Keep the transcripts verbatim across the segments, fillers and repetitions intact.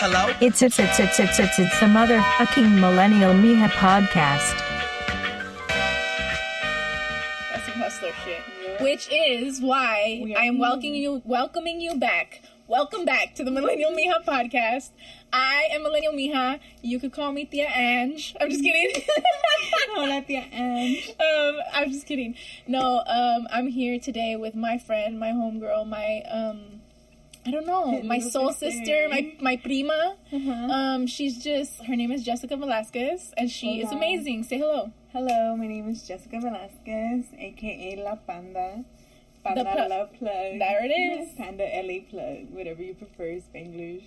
Hello? It's it's it's it's it's it's it's the motherfucking Millennial Mija podcast. That's some hustler shit. Yeah. Which is why I am welcoming you, welcoming you back. Welcome back to the Millennial Mija podcast. I am Millennial Mija. You could call me Tia Ange. I'm just kidding. Hola, Tia Ange. Um, I'm just kidding. No, um, I'm here today with my friend, my homegirl, my um, I don't know, my soul sister, my my prima. Uh-huh. Um, she's just her name is Jessica Velasquez, and she Hola. is amazing. Say hello. Hello, my name is Jessica Velasquez, aka La Panda. Panda The pl- La Plug. There it is. Panda L A Plug, whatever you prefer, Spanglish.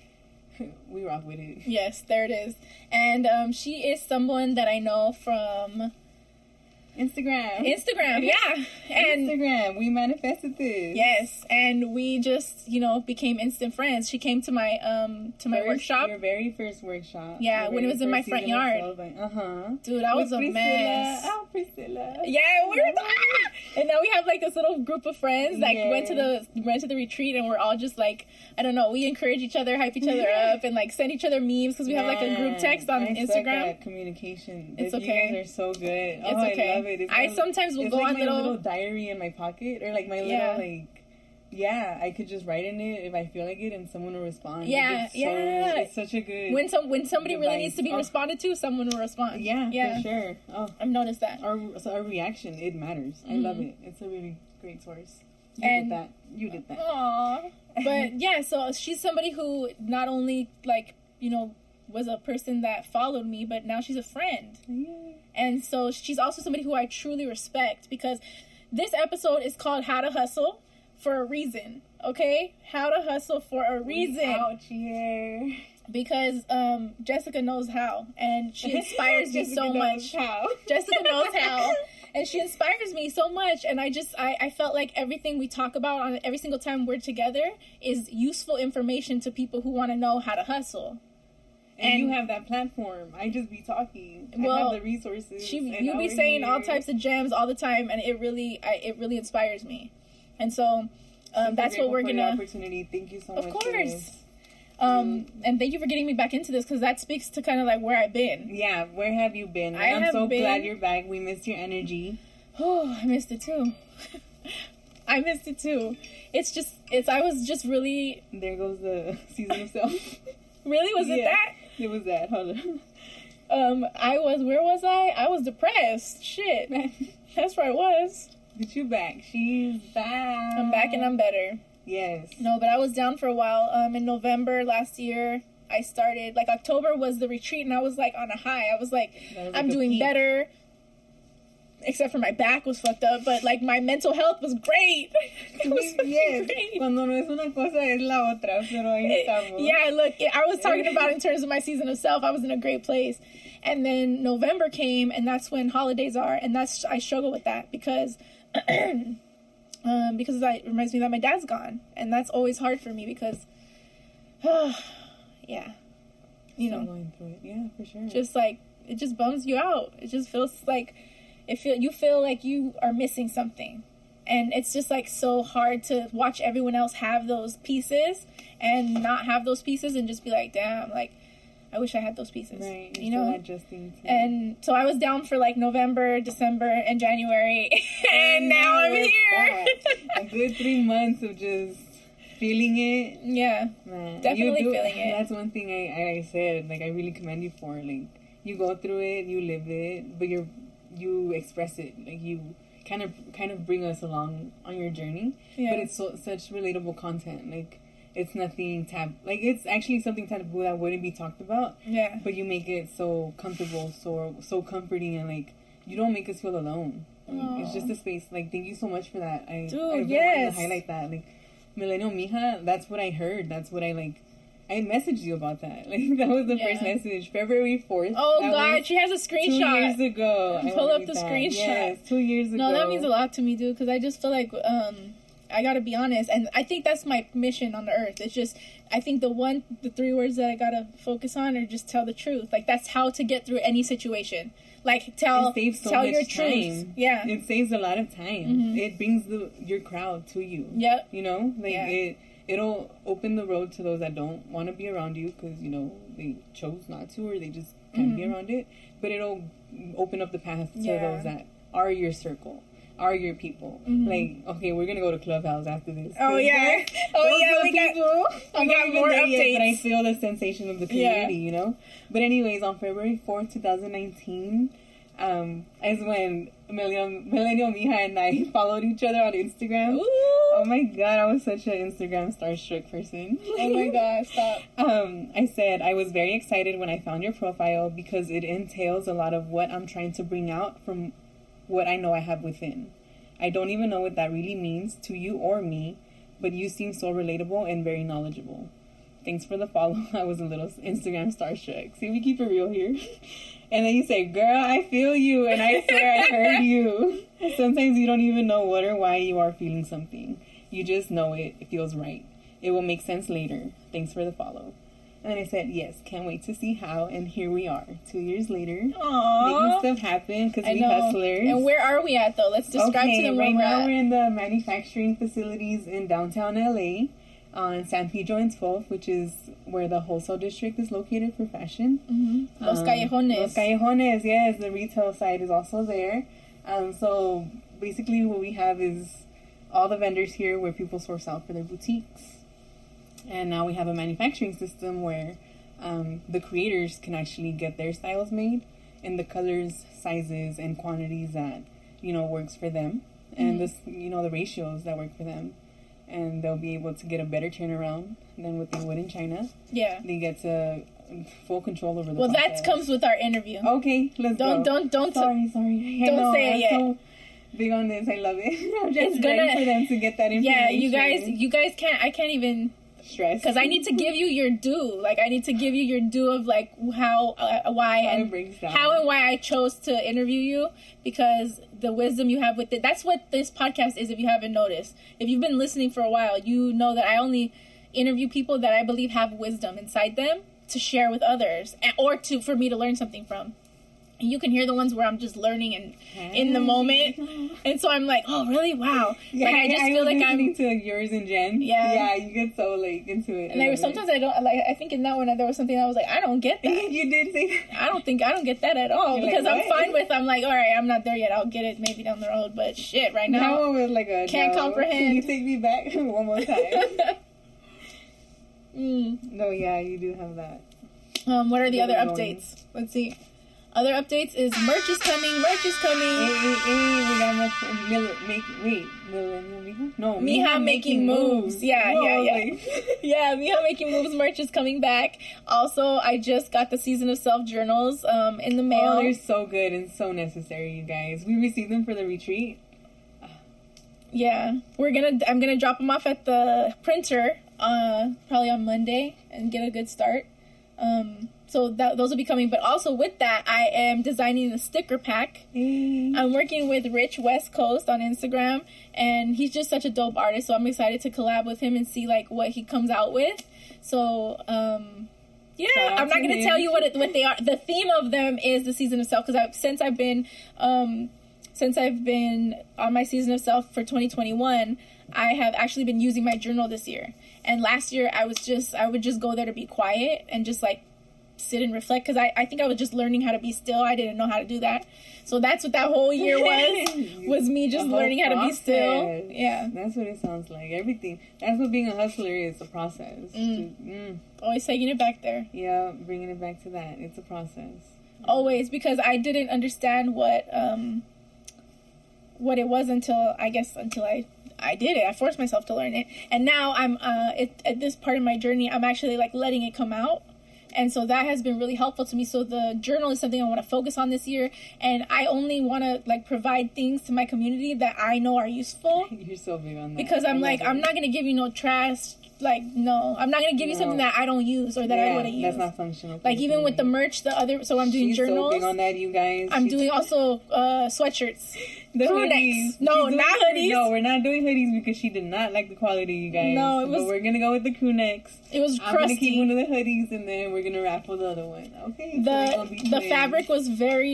We rock with it. Yes, there it is. And um, she is someone that I know from Instagram. Instagram, yeah. And Instagram. We manifested this. yes, and we just, you know, became instant friends. She came to my um to my First, workshop. Your very first workshop. Yeah, Your when it very was in my first front season of yard. Soul. Uh-huh. Dude, I was With a Priscilla. mess. Oh, Priscilla. Yeah, we're ah! And now we have like this little group of friends that Yeah. went to the went to the retreat, and we're all just like, I don't know, we encourage each other, hype each other up, and like send each other memes because we have like a group text on I suck Instagram. at communication. It's But okay. You guys are so good. It's oh, okay. I love it. It's I my- sometimes will it's go like on my little- little diary in my pocket, or like my Yeah. little like. Yeah, I could just write in it if I feel like it, and someone will respond. Yeah, Like, it's so, yeah. It's such a good. When some when somebody really Device. needs to be Oh. responded to, someone will respond. yeah, yeah, for sure. Oh, I've noticed that. our so our reaction, it matters. I Mhm. love it. It's a really great source. You And- did that. You did that. Aww. But yeah, so she's somebody who not only like, you know, was a person that followed me, but now she's a friend. Yeah. And so she's also somebody who I truly respect, because this episode is called How to Hustle for a reason. Okay? How to hustle for a reason. We out here. Because um Jessica knows how, and she inspires me Jessica so knows much. How. Jessica knows how. And she inspires me so much, and I just, I, I felt like everything we talk about on every single time we're together is useful information to people who want to know how to hustle. And, And- you have that platform. I just be talking. I Well, have the resources. She, and you now be we're saying all here. types of gems all the time, and it really, I, it really inspires me. And so, um, Super that's what grateful we're for the gonna. opportunity. Thank you so Of much. for course. this. Um, and thank you for getting me back into this, because that speaks to kind of like where I've been. Yeah, where have you been? I I'm have so been- glad you're back. We missed your energy. Oh, I missed it too. I missed it too. It's just, it's. I was just really, There goes the season of self. really. Was it Yeah. that? It was that. Hold on. Um, I was, where was I? I was depressed. Shit. That's where I was. But you back. She's back. I'm back and I'm better. Yes. No, but I was down for a while. Um, in November last year, I started, like, October was the retreat, and I was, like, on a high. I was like, That was I'm like a doing peak. better. Except for my back was fucked up, but, like, my mental health was great. It was fucking Yes. great. Cuando no es una cosa, es la otra. Pero ahí estamos. Yeah, look, I was talking about in terms of my season of self, I was in a great place. And then November came, and that's when holidays are, and that's, I struggle with that, because, um, because that reminds me that my dad's gone, and that's always hard for me, because, yeah, you Still know, going through it. Yeah, for sure. just like, it just bums you out. It just feels like, it feel you feel like you are missing something. And it's just like so hard to watch everyone else have those pieces and not have those pieces and just be like, damn, like, I wish I had those pieces. Right. You You're know? still adjusting to And so I was down for like November, December, and January. And now I'm we're here. back. A good three months of just feeling it. Yeah. Man, Definitely you do, feeling it. That's one thing I, I said. Like, I really commend you for. Like, you go through it, you live it, but you're you express it. Like, you kind of kind of bring us along on your journey. Yeah. But it's so, such relatable content. Like, it's nothing tab. Like, it's actually something taboo that wouldn't be talked about. Yeah. But you make it so comfortable, so so comforting, and like you don't make us feel alone. Like, it's just a space. Like, thank you so much for that. I, Dude, I really yes. wanted to highlight that. Like, Millennial Mija, that's what I heard. That's what I like. I messaged you about that. Like, that was the Yeah. first message, February fourth. Oh, that God. was She has a two years screenshot. ago. I Pull wanna up read the that. screenshot. Yes, two years ago. No, that means a lot to me, dude, because I just feel like um, I gotta be honest, and I think that's my mission on the earth. It's just, I think the one, the three words that I gotta focus on are just tell the truth. Like, that's how to get through any situation. Like, tell, It saves so tell much your time. truth. Yeah. It saves a lot of time. Mhm. It brings the your crowd to you. Yep. You know, like Yeah. it. it'll open the road to those that don't want to be around you because, you know, they chose not to or they just can't mm-hmm. be around it. But it'll open up the path to yeah. those that are your circle, are your people. Mm-hmm. Like, okay, we're going to go to Clubhouse after this. Oh, yeah. Oh, yeah, we people, got, we got more updates. Yet, but I feel the sensation of the community, yeah. you know? But anyways, on February fourth, twenty nineteen, um, is when Millennial, Millennial Mija and I followed each other on Instagram. Ooh. Oh my god, I was such an Instagram starstruck person. Oh my god, stop. um, I said, I was very excited when I found your profile because it entails a lot of what I'm trying to bring out from what I know I have within. I don't even know what that really means to you or me, but you seem so relatable and very knowledgeable. Thanks for the follow. I was a little Instagram starstruck. See, we keep it real here. And then you say, girl, I feel you, and I swear I heard you. Sometimes you don't even know what or why you are feeling something. You just know it. It feels right. It will make sense later. Thanks for the follow. And then I said, yes, can't wait to see how. And here we are, two years later. Aww. Making stuff happen because we hustlers. And where are we at, though? Let's describe okay, to them right where now we're at. We're in the manufacturing facilities in downtown L A on San Pedro and twelfth, which is where the wholesale district is located for fashion. Mm-hmm. Los um, Callejones. Los Callejones, yes. The retail side is also there. Um, so basically what we have is all the vendors here where people source out for their boutiques. And now we have a manufacturing system where um, the creators can actually get their styles made in the colors, sizes, and quantities that, you know, works for them. Mm-hmm. And this, you know, the ratios that work for them. And they'll be able to get a better turnaround than what they would in China. Yeah. They get to full control over the Well, process. that comes with our interview. Okay, let's don't, go. Don't, don't, Sorry, sorry. Don't know, say I'm it yet. So big on this. I love it. I'm just It's gonna, ready for them to get that information. Yeah, you guys, you guys can't, I can't even... Stress. Because I need to give you your due. Like, I need to give you your due of, like, how, uh, why, how and it breaks down. how and why I chose to interview you. Because the wisdom you have with it, that's what this podcast is, if you haven't noticed. If you've been listening for a while, you know that I only interview people that I believe have wisdom inside them to share with others, and, or to for me to learn something from. And you can hear the ones where I'm just learning and hey. in the moment. And so I'm like, oh, really? Wow. Yeah, like, I just I feel like I'm... listening to yours and Jen. Yeah. Yeah, you get so, like, into it. And there was sometimes I don't, like, I think in that one there was something I was like, I don't get that. You did say that? I don't think, I don't get that at all. You're because like, I'm fine with, I'm like, all right, I'm not there yet. I'll get it maybe down the road. But shit, right now. That one was like a, can't no. comprehend. Can you take me back one more time? mm. No, yeah, you do have that. Um, what are the Really other going. updates? Let's see. Other updates is merch is coming, merch is coming. Hey, hey, hey, we got much, Mil- make, wait, Millennial Mija? No, Mija making moves. Yeah, Whoa, yeah, yeah. Like... yeah, Mija making moves merch is coming back. Also, I just got the Season of Self journals um, in the mail. Oh, they're so good and so necessary, you guys. We received them for the retreat. Yeah, we're gonna. I'm gonna drop them off at the printer, uh, probably on Monday, and get a good start. Um, so that those will be coming. But also with that, I am designing a sticker pack. Mm. I'm working with Rich West Coast on Instagram, and he's just such a dope artist. So I'm excited to collab with him and see like what he comes out with. So um, yeah, I'm not gonna tell you what it, what they are. The theme of them is the Season of Self, because I've since I've been um. Since I've been on my Season of Self for twenty twenty-one, I have actually been using my journal this year. And last year, I was just, I would just go there to be quiet and just like sit and reflect. Because I, I think I was just learning how to be still. I didn't know how to do that. So that's what that whole year was, was me just learning how to be still. Yeah. That's what it sounds like. Everything. That's what being a hustler is, a process. Mm. Mm. Always taking it back there. Yeah, bringing it back to that. It's a process. Always, because I didn't understand what... um what it was until I guess until I I did it. I forced myself to learn it, and now I'm uh it, at this part of my journey I'm actually like letting it come out, and so that has been really helpful to me. So the journal is something I want to focus on this year, and I only want to like provide things to my community that I know are useful. You're so big on that. Because I'm I like I'm not gonna give you no trash. Like no, I'm not gonna give you no. something that I don't use or that yeah, I wouldn't use. That's not functional. Like even with the merch, the other. So I'm doing She's journals. So big on that, you guys. I'm She's doing also uh, sweatshirts. The crew hoodies. necks. No, She's not doing, hoodies. No, we're not doing hoodies because she did not like the quality, you guys. No, it was. But we're gonna go with the crew necks. It was I'm crusty. gonna keep one of the hoodies, and then we're gonna raffle the other one. Okay. The so the fabric was very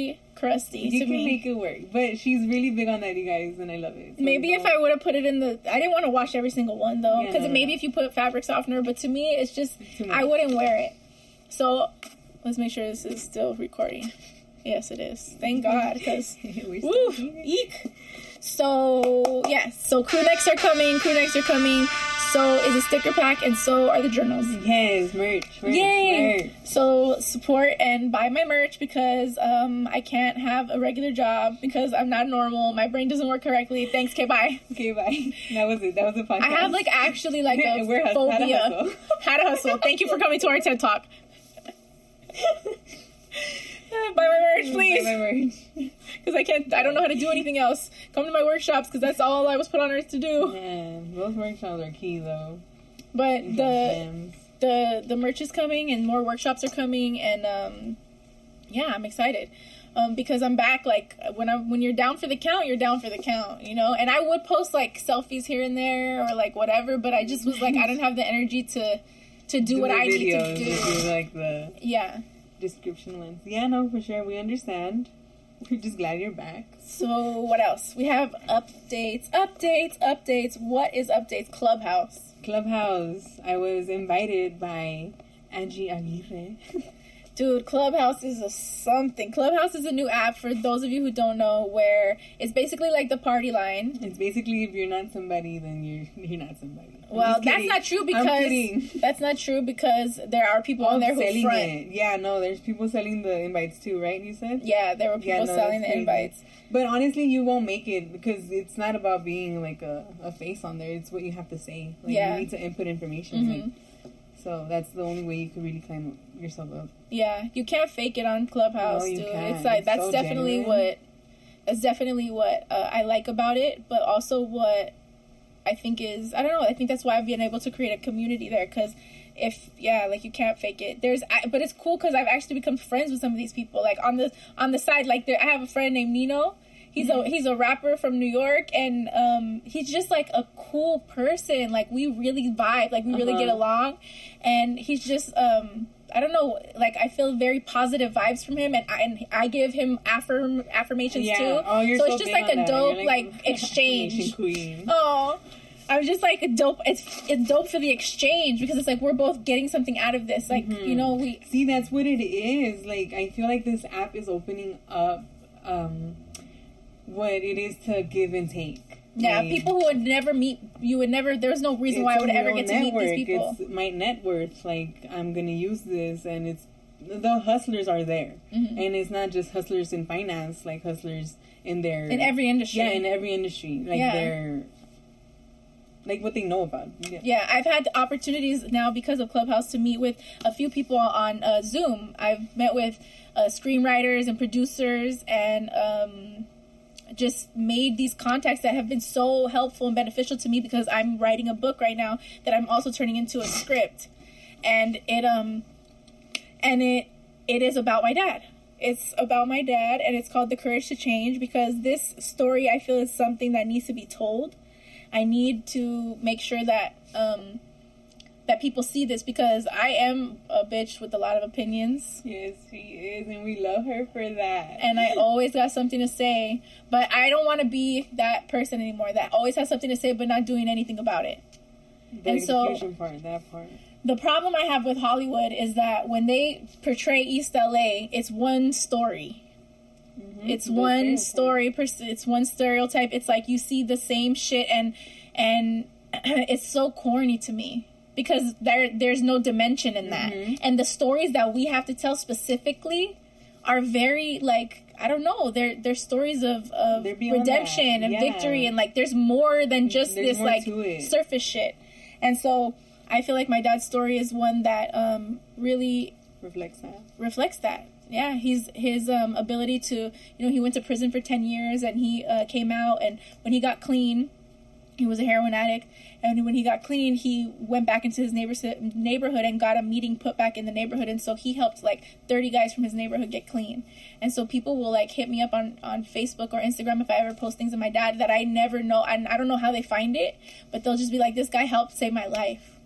crusty You to can me. make it work. But she's really big on that, you guys, and I love it. So Maybe if I would have put it in the... I didn't want to wash every single one, though. Yeah, Because no, maybe no. if you put fabric softener, but to me, it's just... Too much. I wouldn't wear it. So, let's make sure this is still recording. Yes, it is. Thank God, because... We're still Woof! here. Eek! So, yes. So, crew necks are coming. Crew necks are coming. So is a sticker pack, and so are the journals. Yes, merch. merch Yay! Merch. So support and buy my merch because um, I can't have a regular job because I'm not normal. My brain doesn't work correctly. Thanks. Okay, bye. Okay, bye. That was it. That was the podcast. I have like actually like a We're hus- phobia. how to hustle. How to hustle. Thank you for coming to our TED Talk. Buy my merch, please. Buy my merch. Because I can't. I don't know how to do anything else. Come to my workshops because that's all I was put on earth to do. Yeah, those workshops are key though. But You the have gems. the the merch is coming and more workshops are coming, and um, yeah, I'm excited. Um, because I'm back. Like when I'm when you're down for the count, you're down for the count, you know. And I would post like selfies here and there or like whatever, but I just was like I didn't have the energy to to do, Do what the I videos, need to do. do like the Yeah. description ones. Yeah, no, for sure. We understand. We're just glad you're back. So what else? We have updates, updates, updates. What is updates? Clubhouse. Clubhouse. I was invited by Angie Aguirre. Dude, Clubhouse is a something. Clubhouse is a new app for those of you who don't know, where it's basically like the party line. It's basically if you're not somebody, then you're you're not somebody. I'm Well, just that's kidding. not true I'm because kidding. that's not true because there are people on there who selling front. it. Yeah, no, there's people selling the invites too, right? You said? Yeah, there were people Yeah, no, selling that's the crazy. invites. But honestly, you won't make it because it's not about being like a, a face on there. It's what you have to say. Like Yeah. you need to input information. Mhm. Like, so that's the only way you can really climb yourself up. Yeah, you can't fake it on Clubhouse, No, you dude. can't. It's like It's that's so definitely genuine. what that's definitely what uh, I like about it, but also what I think is I don't know. I think that's why I've been able to create a community there because if yeah, like you can't fake it. There's I, but it's cool because I've actually become friends with some of these people. Like on the on the side, like there, I have a friend named Nino. He's a he's a rapper from New York, and um, he's just like a cool person. Like we really vibe, like we really Uh-huh. get along, and he's just um, I don't know, like I feel very positive vibes from him, and I, and I give him affirm affirmations Yeah. too. Oh, you're so so it's just big like on a that. dope You're like, the exchange. affirmation queen. Oh, I'm just like a dope. It's it's dope for the exchange because it's like we're both getting something out of this. Like Mm-hmm. you know we See, that's what it is. Like, I feel like this app is opening up um, what it is to give and take. yeah Like, people who would never meet you would never. There's no reason it's why I would a ever real get to meet network. these people. It's my net worth. Like, I'm gonna use this, and it's the hustlers are there, Mhm. and it's not just hustlers in finance, like hustlers in their In every industry. Yeah, in every industry, like Yeah. they're like what they know about. Yeah. Yeah, I've had opportunities now because of Clubhouse to meet with a few people on uh, Zoom. I've met with uh, screenwriters and producers and um, just made these contacts that have been so helpful and beneficial to me because I'm writing a book right now that I'm also turning into a script. And it um and it it is about my dad. It's about my dad, and it's called The Courage to Change because this story I feel is something that needs to be told. I need to make sure that um, that people see this because I am a bitch with a lot of opinions, Yes, she is, and we love her for that. and I always got something to say. But I don't want to be that person anymore that always has something to say but not doing anything about it. the and so- execution part, that part. The problem I have with Hollywood is that when they portray East L A, it's one story. Mm-hmm. It's The one stereotype. story. pers- It's one stereotype. It's like you see the same shit, and and it's so corny to me because there there's no dimension in that, Mhm. and the stories that we have to tell specifically are very like I don't know. They're they're stories of of They're beyond redemption that. and Yeah. victory, and like there's more than just There's this more like to it. surface shit, and so. I feel like my dad's story is one that um, really Reflects that. reflects that. Yeah, he's his um, ability to, you know, he went to prison for ten years and he uh, came out, and when he got clean, he was a heroin addict, and when he got clean, he went back into his neighborhood neighborhood and got a meeting put back in the neighborhood, and so he helped like thirty guys from his neighborhood get clean. And so people will like hit me up on, on Facebook or Instagram if I ever post things of my dad that I never know, and I don't know how they find it, but they'll just be like, this guy helped save my life.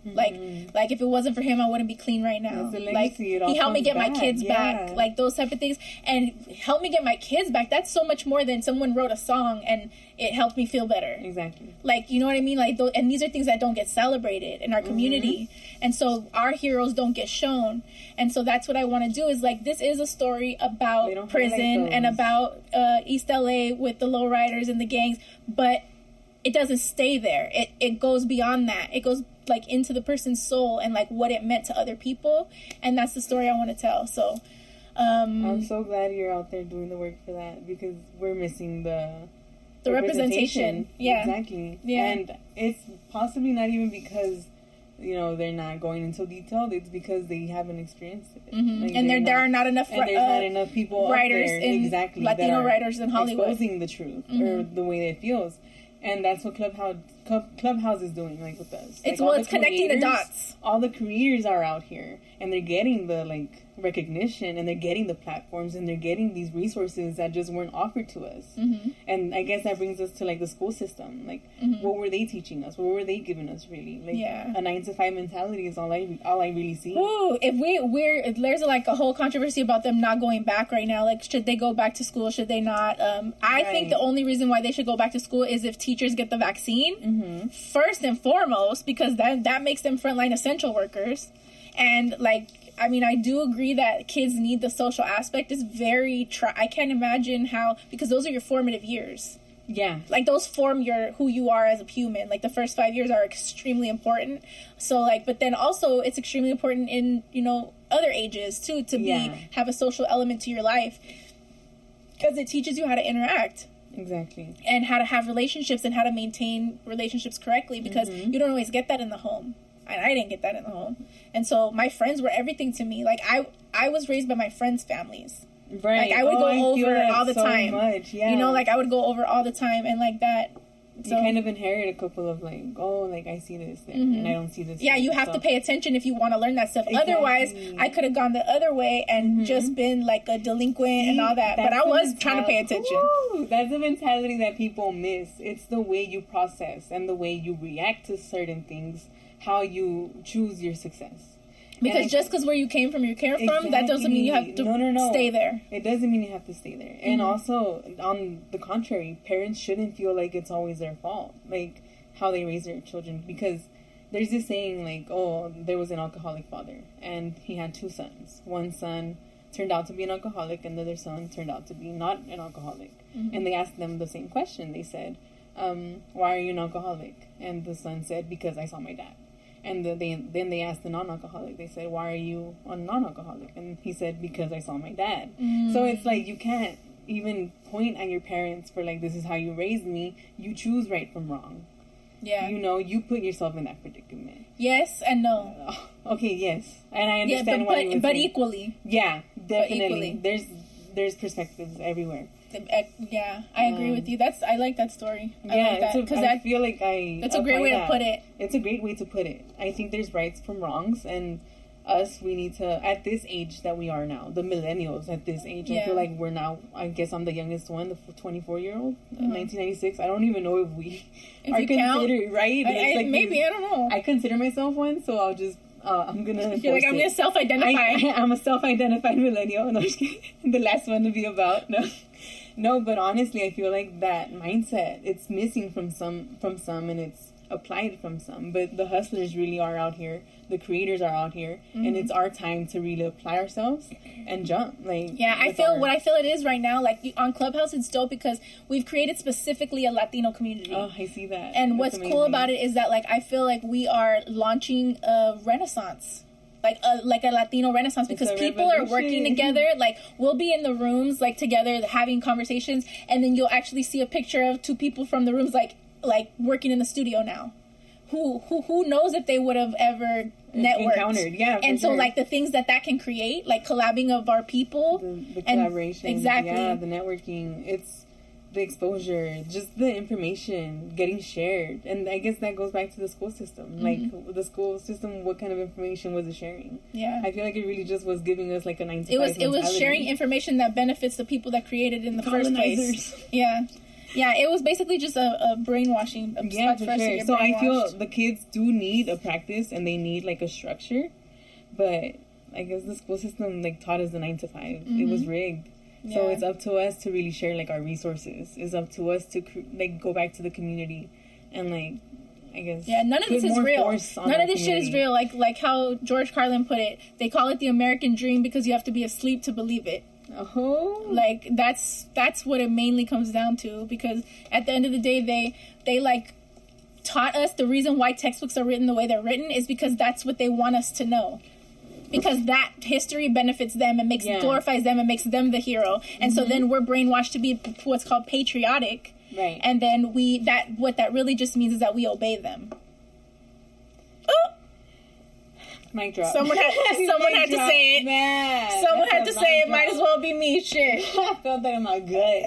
Mm-hmm. Like, like if it wasn't for him, I wouldn't be clean right now. Like, he helped me get back. my kids yeah. back. Like, those type of things. And help me get my kids back. That's so much more than someone wrote a song and it helped me feel better. Exactly. Like, you know what I mean? Like, th- and these are things that don't get celebrated in our community. Mm-hmm. And so our heroes don't get shown. And so that's what I want to do is, like, this is a story about prison like and about uh, East L A with the lowriders and the gangs. But it doesn't stay there. It it goes beyond that. It goes, like, into the person's soul and, like, what it meant to other people. And that's the story I want to tell. So, um... I'm so glad you're out there doing the work for that because we're missing the... The representation. representation. Yeah. Exactly. Yeah. And it's possibly not even because, you know, they're not going into detail. It's because they haven't experienced it. Mm-hmm. Like, and there, not, there are not enough and there's uh, not enough people writers there, in exactly, Latino writers in Hollywood exposing the truth mm-hmm. or the way it feels. And that's what Clubhouse Club, Clubhouse is doing, like, with us. It's like, well, it's connecting the dots. All the creators are out here, and they're getting the, like, recognition, and they're getting the platforms, and they're getting these resources that just weren't offered to us. Mm-hmm. And I guess that brings us to, like, the school system. Like, mm-hmm. what were they teaching us? What were they giving us, really? Like, yeah. a nine to five mentality is all I all I really see. Ooh, if we we're there's like a whole controversy about them not going back right now. Like, should they go back to school? Should they not? Um, I right. think the only reason why they should go back to school is if teachers get the vaccine mm-hmm. first and foremost, because that that makes them frontline essential workers, and like. I mean, I do agree that kids need the social aspect. It's very... Tri- I can't imagine how... Because those are your formative years. Yeah. Like, those form your who you are as a human. Like, the first five years are extremely important. So, like... But then also, it's extremely important in, you know, other ages, too, to be... Yeah. Have a social element to your life. Because it teaches you how to interact. Exactly. And how to have relationships and how to maintain relationships correctly. Because mm-hmm. you don't always get that in the home. And I didn't get that in the home. And so my friends were everything to me. Like, I I was raised by my friends' families. Right. Like, I would oh, go I over all the so time. Much. Yeah. You know, like, I would go over all the time and, like, that. So, you kind of inherit a couple of, like, oh, like, I see this there, mm-hmm. and I don't see this Yeah, there, you have so. to pay attention if you want to learn that stuff. Exactly. Otherwise, I could have gone the other way and mm-hmm. just been, like, a delinquent see, and all that. But I was mentality. trying to pay attention. Ooh, that's the mentality that people miss. It's the way you process and the way you react to certain things. How you choose your success. Because and just because where you came from, you came exactly. from, that doesn't mean you have to no, no, no. stay there. It doesn't mean you have to stay there. Mm-hmm. And also, on the contrary, parents shouldn't feel like it's always their fault, like how they raise their children. Because there's this saying, like, oh, there was an alcoholic father, and he had two sons. One son turned out to be an alcoholic, and the other son turned out to be not an alcoholic. Mm-hmm. And they asked them the same question. They said, um, why are you an alcoholic? And the son said, because I saw my dad. And the, they, then they asked the non-alcoholic. They said, why are you a non-alcoholic? And he said, because I saw my dad. Mm. So it's like, you can't even point at your parents for, like, this is how you raised me. You choose right from wrong. Yeah. You know, you put yourself in that predicament. Yes and no. Uh, okay, yes. And I understand yeah, but, why but, you would but say, equally. Yeah, definitely. Equally. There's there's perspectives everywhere. Yeah, I agree um, with you. That's I like that story. I yeah, like that, it's a, I feel like I. That's a great way that. to put it. It's a great way to put it. I think there's rights from wrongs, and us, we need to, at this age that we are now, the millennials at this age, yeah. I feel like we're now, I guess I'm the youngest one, the twenty-four year old, uh-huh. nineteen ninety-six. I don't even know if we if are considered, count, right? I, I, like maybe, these, I don't know. I consider myself one, so I'll just, uh, I'm gonna. You're like, I'm it. gonna self identify. I, I'm a self identified millennial. No, the last one to be about. No. No, but honestly, I feel like that mindset, it's missing from some, from some, and it's applied from some. But the hustlers really are out here. The creators are out here, mm-hmm. and it's our time to really apply ourselves and jump. Like, yeah, I feel our... what I feel it is right now. Like on Clubhouse, it's dope because we've created specifically a Latino community. Oh, I see that. And That's what's amazing. cool about it is that, like, I feel like we are launching a renaissance. Like a, like a Latino renaissance because people revolution. are working together. Like, we'll be in the rooms, like, together having conversations, and then you'll actually see a picture of two people from the rooms, like, like working in the studio now. Who who who knows if they would have ever networked? Encountered, yeah. And so, sure. like, the things that that can create, like collabing of our people. The, the collaboration. And, exactly. Yeah, the networking. It's the exposure, just the information getting shared. And I guess that goes back to the school system. Mm-hmm. Like, the school system, what kind of information was it sharing? Yeah. I feel like it really just was giving us, like, a nine to it was five It mentality. was sharing information that benefits the people that created it in the first place. Yeah. Yeah, it was basically just a, a brainwashing. A Yeah, spot for us to sure. get So I feel brainwashed. the kids do need a practice and they need like a structure, but I guess the school system like taught us the nine to five. Mm-hmm. It was rigged. So Yeah. it's up to us to really share like our resources. It's up to us to cr- like go back to the community and like I guess Yeah, none of put this is more real. force on None our of this shit is community. real. Like like how George Carlin put it. They call it the American dream because you have to be asleep to believe it. Oh, Like that's that's what it mainly comes down to. Because at the end of the day, they they like taught us the reason why textbooks are written the way they're written is because that's what they want us to know. Because that history benefits them and makes Yeah. glorifies them and makes them the hero. And so then we're brainwashed to be what's called patriotic. right. And then we that what that really just means is that we obey them. Oh, Mic drop. someone had someone Mic had to drop. say it. Man, Someone had that's to a say it. mic Might as drop. well be me. Shit. I felt that in my gut.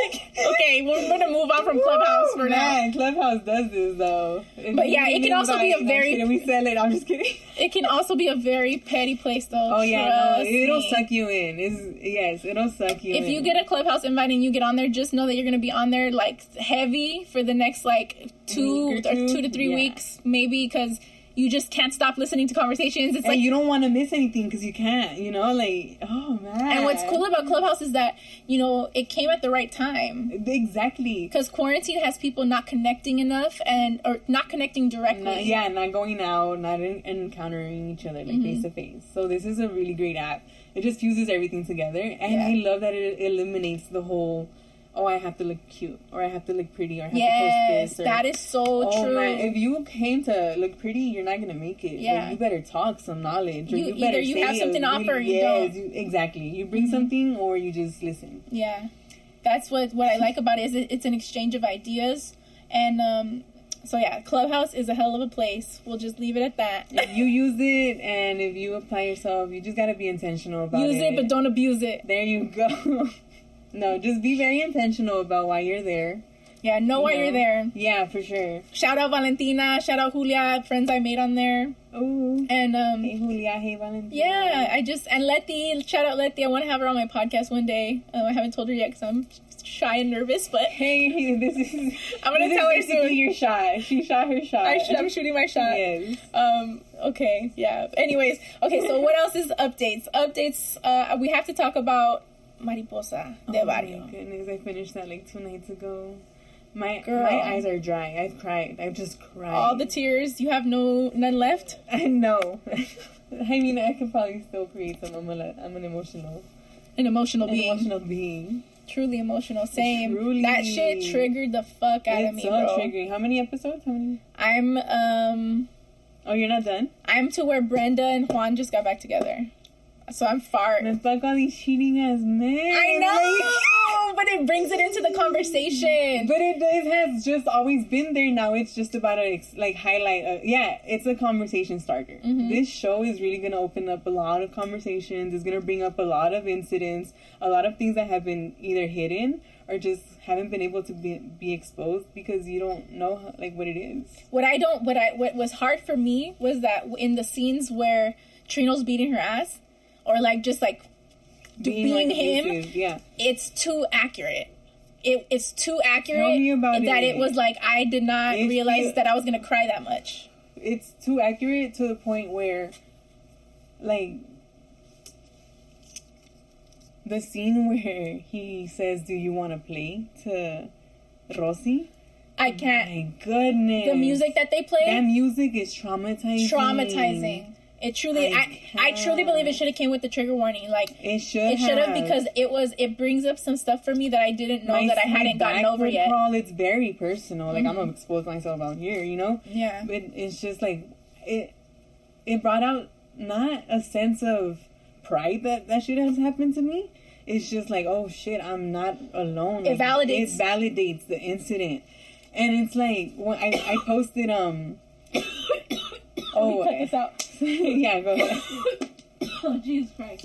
Okay, we're gonna move on from Clubhouse for now. Man, Clubhouse does this though. If But you yeah, it get can also be a invited, very- I'm kidding, we sell it. I'm just kidding. It can also be a very petty place, though. Oh yeah, no, Trust it'll me. suck you in. It's, yes, it'll suck you in. If you get a Clubhouse invite and you get on there, just know that you're gonna be on there like heavy for the next like two Week or or two? two to three Yeah. weeks, maybe, because you just can't stop listening to conversations. It's and like you don't want to miss anything because you can't, you know, like, oh man. And what's cool about Clubhouse is that, you know, it came at the right time. Exactly. Because quarantine has people not connecting enough and, or not connecting directly. Not, yeah, not going out, not in, encountering each other like face to face. So this is a really great app. It just fuses everything together, and Yeah. I love that it eliminates the whole, oh, I have to look cute, or I have to look pretty, or I have Yes, to post this. Or, that is so oh true. man, if you came to look pretty, you're not gonna make it. Yeah. Like, you better talk some knowledge, or You- you, better either you say have a something to really- offer or you yes, don't. Mm-hmm. You, exactly. You bring something, or you just listen. Yeah, that's what what I like about it is it, it's an exchange of ideas, and um, so yeah, Clubhouse is a hell of a place. We'll just leave it at that. If you use it, and if you apply yourself, you just gotta be intentional about Use it. it, but don't abuse it. There you go. No, just be very intentional about why you're there. Yeah, know why You know? you're there. Yeah, for sure. Shout out Valentina. Shout out Julia. Friends I made on there. Oh, And um, hey Julia, hey Valentina. yeah, I just and Letty. Shout out Letty. I want to have her on my podcast one day. Um, I haven't told her yet because I'm shy and nervous, but Hey, this is. I'm gonna this tell her is basically soon. your shot. She shot her shot. I should, I'm shooting my shot. Yes. Um. Okay. Yeah. Anyways. Okay. So what else is updates? Updates. Uh, we have to talk about Mariposa de Oh my Barrio. goodness, I finished that like two nights ago. My Girl. my eyes are dry. I've cried. I've just cried. All the tears. You have no none left. I know. I mean, I could probably still create some. I'm, a, I'm an emotional, An emotional an being. emotional being. Truly emotional. Same. Truly. That shit triggered the fuck out of It's me, so bro. triggering. How many episodes? How many? I'm um. Oh, you're not done? I'm to where Brenda and Juan just got back together. So I'm far. And fuck all these cheating ass men. I Like, know, but it brings it into the conversation. but it, it has just always been there. Now it's just about a like highlight. Uh, yeah, it's a conversation starter. Mm-hmm. This show is really gonna open up a lot of conversations. It's gonna bring up a lot of incidents, a lot of things that have been either hidden or just haven't been able to be, be exposed because you don't know how, like what it is. What I don't, what I, what was hard for me was that in the scenes where Trino's beating her ass, or like just like being like, him, abusive, yeah. it's too accurate. It, it's too accurate Tell me about that it. it was like I did not It's realize the- that I was gonna cry that much. It's too accurate to the point where, like, the scene where he says, "Do you want to play?" to Rosie. I can't. My goodness, The music that they that play, music is traumatizing. traumatizing. It truly, I I, I truly can't. believe it should have came with the trigger warning. Like It should. it should have because it was. It brings up some stuff for me that I didn't know My- that I my hadn't gotten over backward yet. Mm-hmm. Crawl, it's very personal. Like I'm gonna expose myself out here, you know. Yeah. But it's just like it. It brought out not a sense of pride that that shit has happened to me. It's just like, oh shit, I'm not alone. It Like, validates- It validates the incident, and it's like when I I posted um. oh, Cut this out. yeah, go ahead. Oh, Jesus Christ.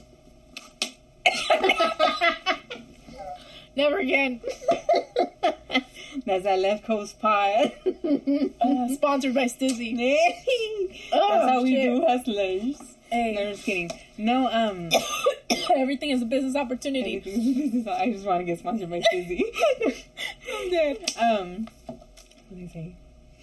Never again. That's that left coast pod. Uh, sponsored by Stizzy. That's Oh, how we shit. do, hustlers. Hey. No, just kidding. No, um, Everything is a business opportunity. I just want to get sponsored by Suzy. I'm dead. Um, what did I say?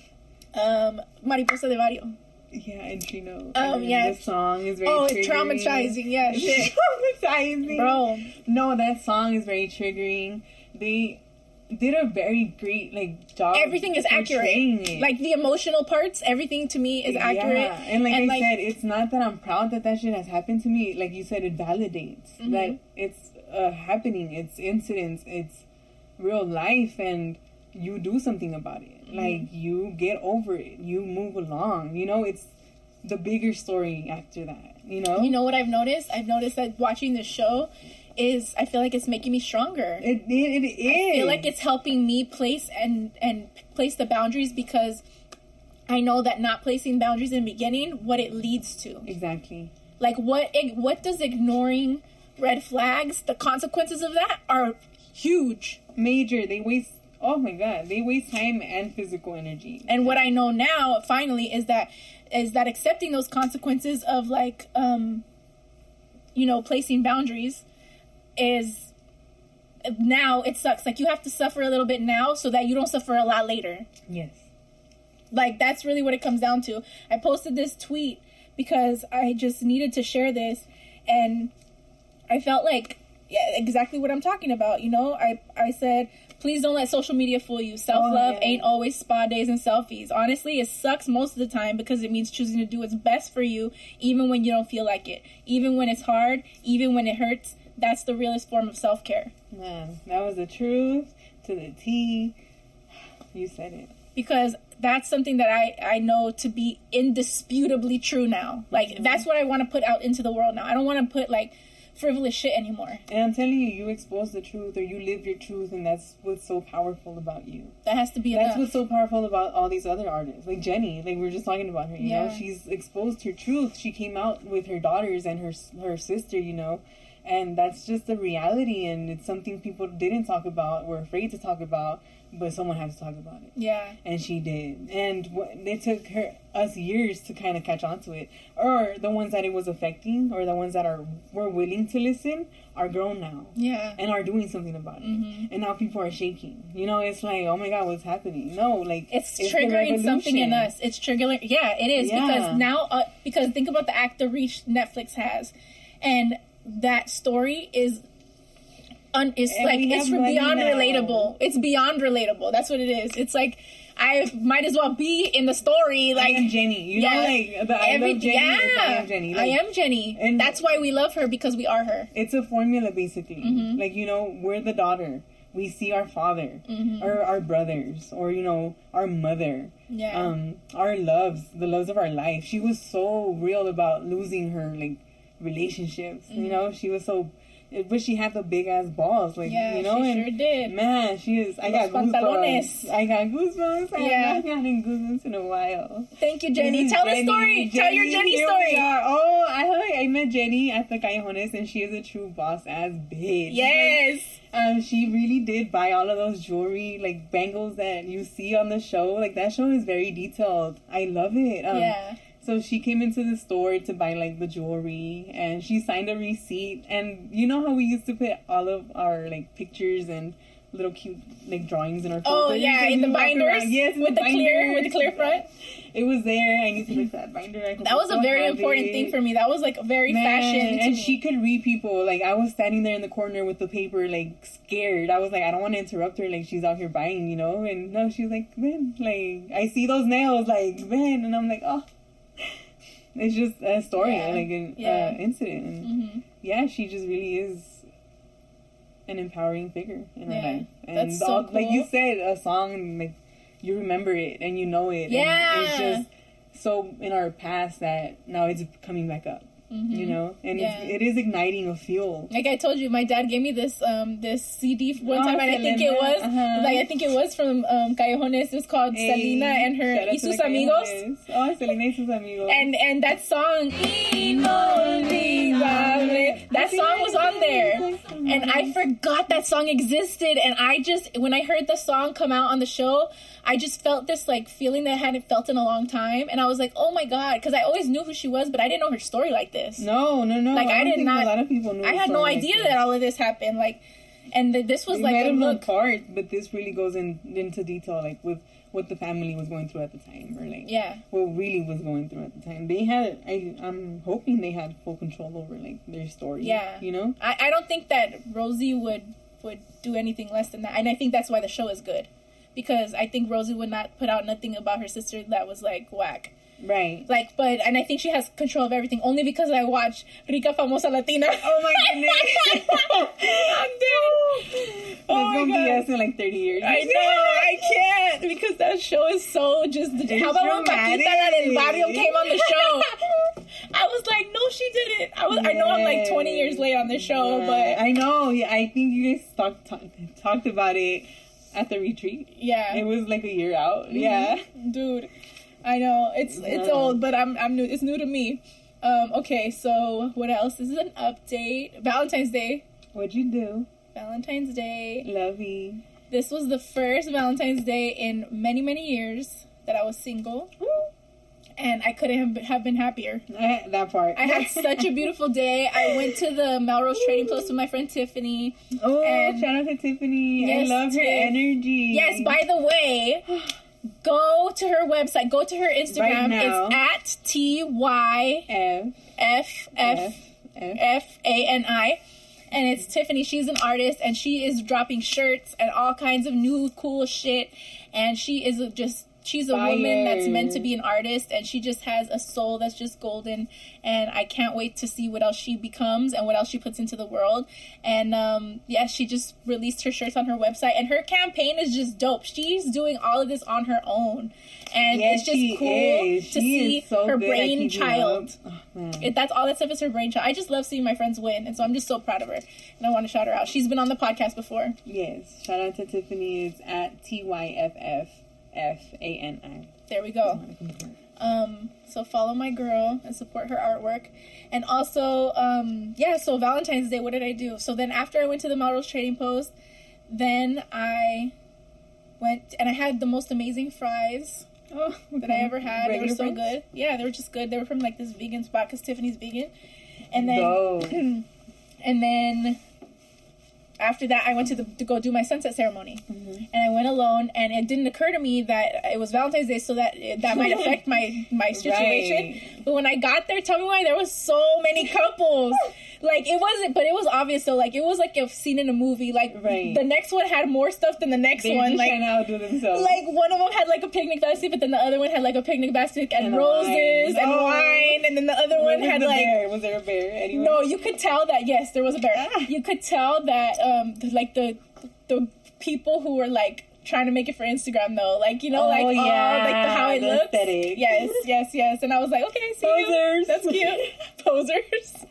Um, Mariposa de Barrio. Yeah, and Trino. Um, and yeah. The song is very Oh, it's triggering. traumatizing. Yeah, shit. Traumatizing. Bro. No, that song is very triggering. They did a very great, like, job. Everything is accurate. It. Like, the emotional parts, everything to me is accurate. Yeah, and like and I like, said, it's not that I'm proud that that shit has happened to me. Like you said, it validates mm-hmm. that it's uh, happening. It's incidents. It's real life, and you do something about it. Mm-hmm. Like, you get over it. You move along. You know, it's the bigger story after that. You know? You know what I've noticed? I've noticed that watching this show is, I feel like it's making me stronger. It, it, it is. I feel like it's helping me place and, and place the boundaries, because I know that not placing boundaries in the beginning, what it leads to. Exactly. Like, what, what does ignoring red flags, the consequences of that are huge. Major. They waste, oh my God, they waste time and physical energy. And what I know now, finally, is that is that accepting those consequences of, like, um, you know, placing boundaries is, now it sucks. Like, you have to suffer a little bit now so that you don't suffer a lot later. Yes. Like, that's really what it comes down to. I posted this tweet because I just needed to share this, and I felt like, yeah, exactly what I'm talking about, you know? I, I said, please don't let social media fool you. Self-love oh, yeah. ain't always spa days and selfies. Honestly, it sucks most of the time, because it means choosing to do what's best for you, even when you don't feel like it. Even when it's hard, even when it hurts. That's the realest form of self-care. Man, that was the truth to the T. You said it. Because that's something that I, I know to be indisputably true now. Like, mm-hmm. that's what I want to put out into the world now. I don't want to put, like, frivolous shit anymore. And I'm telling you, you expose the truth, or you live your truth, and that's what's so powerful about you. That has to be That's enough. what's so powerful about all these other artists. Like Jenny, like we were just talking about her, you yeah. know? She's exposed her truth. She came out with her daughters and her her sister, you know? And that's just the reality, and it's something people didn't talk about, were afraid to talk about, but someone had to talk about it. Yeah. And she did. And w- it took her us years to kind of catch on to it. Or the ones that it was affecting, or the ones that are were willing to listen, are grown now. Yeah. And are doing something about it. Mm-hmm. And now people are shaking. You know, it's like, oh my God, what's happening? No, like, it's, it's triggering something in us. It's triggering. Yeah, it is. Yeah. Because now, uh, because think about the actor reach Netflix has. And that story is un, it's and like it's beyond now. relatable. It's beyond relatable. That's what it is. It's like, I might as well be in the story. Like, I am Jenny. You yeah, know, like the I love Jenny. Yeah, I am Jenny. Like, I am Jenny. And that's why we love her, because we are her. It's a formula, basically. Mm-hmm. Like, you know, we're the daughter. We see our father, mm-hmm. or our brothers, or, you know, our mother. Yeah. Um, our loves, the loves of our life. She was so real about losing her, like, relationships. Mm-hmm. You know, she was so, but she had the big ass balls, like, yeah, you know, she and sure did. Man, she is. I got goosebumps. I got goosebumps. I yeah. have not gotten goosebumps in a while. Thank you, Jenny. Tell Jenny, the story. Jenny, Tell your Jenny story. Oh, I I met Jenny at the Callejones, and she is a true boss ass bitch. Yes. Um, she really did buy all of those jewelry, like bangles that you see on the show. Like, that show is very detailed. I love it. Um, yeah. So she came into the store to buy, like, the jewelry, and she signed a receipt. And you know how we used to put all of our, like, pictures and little cute, like, drawings in our folders? Oh, yeah, in the binders? Yes, with the, the clear, with the clear front? It was there. I need to look at that binder. I that was a so very important it. thing for me. That was, like, very Man, fashion And to she me. could read people. Like, I was standing there in the corner with the paper, like, scared. I was like, I don't want to interrupt her. Like, she's out here buying, you know? And no, she was like, man, like, I see those nails, like, man. And I'm like, oh. It's just a story, yeah. like an yeah. uh, incident. And mm-hmm. yeah, she just really is an empowering figure in yeah. her life. And That's the, so cool. Like you said, a song, like, you remember it and you know it. Yeah. And it's just so in our past that now it's coming back up. Mm-hmm. You know, and yeah. it's, it is igniting a fuel. Like I told you, my dad gave me this um this C D one oh, time, and I think it was uh-huh. like I think it was from um, Callejones. It was called hey, Selena and her y sus amigos. Oh, Selena y sus amigos. And and that song, Inolvidable, that song was on there, and I forgot that song existed. And I just when I heard the song come out on the show, I just felt this like feeling that I hadn't felt in a long time, and I was like, oh my God, because I always knew who she was, but I didn't know her story like this. No, no, no. Like I, I did not. A lot of people knew. I had no idea like that all of this happened. Like, And th- this was They like met a him on look. parts, but this really goes in into detail, like with what the family was going through at the time, or like Yeah. what really was going through at the time. They had, I, I'm hoping they had full control over like their story. Yeah. you know. I, I don't think that Rosie would would do anything less than that, and I think that's why the show is good, because I think Rosie would not put out nothing about her sister that was like whack. Right. Like, but, and I think she has control of everything, only because I watch Rica Famosa Latina. Oh my goodness. I'm dead. It's Oh my gonna God. be us in like thirty years. I know, I can't, because that show is so just, It's how about when Paquita La del dramatic. Barrio came on the show? I was like, no, she didn't. I was, I know I'm like twenty years late on this show, Yeah, but I know. Yeah, I think you guys talked talk, talked about it at the retreat. yeah. It was like a year out. Yeah. Dude, I know it's it's Yeah. old, but I'm I'm new. It's new to me. Um, okay, so what else? This is an update. Valentine's Day. What'd you do? Valentine's Day. Lovey. This was the first Valentine's Day in many many years that I was single, and I couldn't have been, have been happier. I, that part. I had such a beautiful day. I went to the Melrose Trading Post with my friend Tiffany. Oh, and- shout out to Tiffany. Yes, I love her Tiff. energy. Yes, by the way, go to her website. Go to her Instagram. Right now. It's at T Y F F F F F. F A N I. And it's Tiffany. She's an artist, and she is dropping shirts and all kinds of new cool shit. And she is just, she's a Fire. woman that's meant to be an artist, and she just has a soul that's just golden. And I can't wait to see what else she becomes and what else she puts into the world. And um, yeah, she just released her shirts on her website, and her campaign is just dope. She's doing all of this on her own. And Yes, it's just she cool is. to She see is so her good at keeping brainchild. up. Oh, man. It, that's all that stuff is her brainchild. I just love seeing my friends win, and so I'm just so proud of her. And I want to shout her out. She's been on the podcast before. Yes. Shout out to Tiffany. It's at T Y F F F A N I. There we go. Um, so follow my girl and support her artwork. And also, um, yeah, so Valentine's Day, what did I do? So then after I went to the Melrose Trading Post, then I went and I had the most amazing fries Oh, that I ever had. They were Regular so fries? good. Yeah, they were just good. They were from like this vegan spot because Tiffany's vegan. And then, Dope. and then after that, I went to the to go do my sunset ceremony, Mm-hmm. and I went alone. And it didn't occur to me that it was Valentine's Day, so that that might affect my my situation. Right. But when I got there, tell me why there was so many couples. Like it wasn't, but it was obvious though. Like it was like a scene in a movie. Like Right. the next one had more stuff than the next They're one. just Like trying to outdo themselves. like one of them had like a picnic basket, but then the other one had like a picnic basket and, And roses wine. and Oh. wine, and then the other Where one was had the like bear? Was there a bear? Anyway? no. You could tell that yes, there was a bear. Ah. You could tell that um th- like the the people who were like trying to make it for Instagram though, like you know, Oh, like oh, yeah, like the, how it the looks. aesthetic. Yes, yes, yes. And I was like, okay, see you. Posers. That's cute. Posers.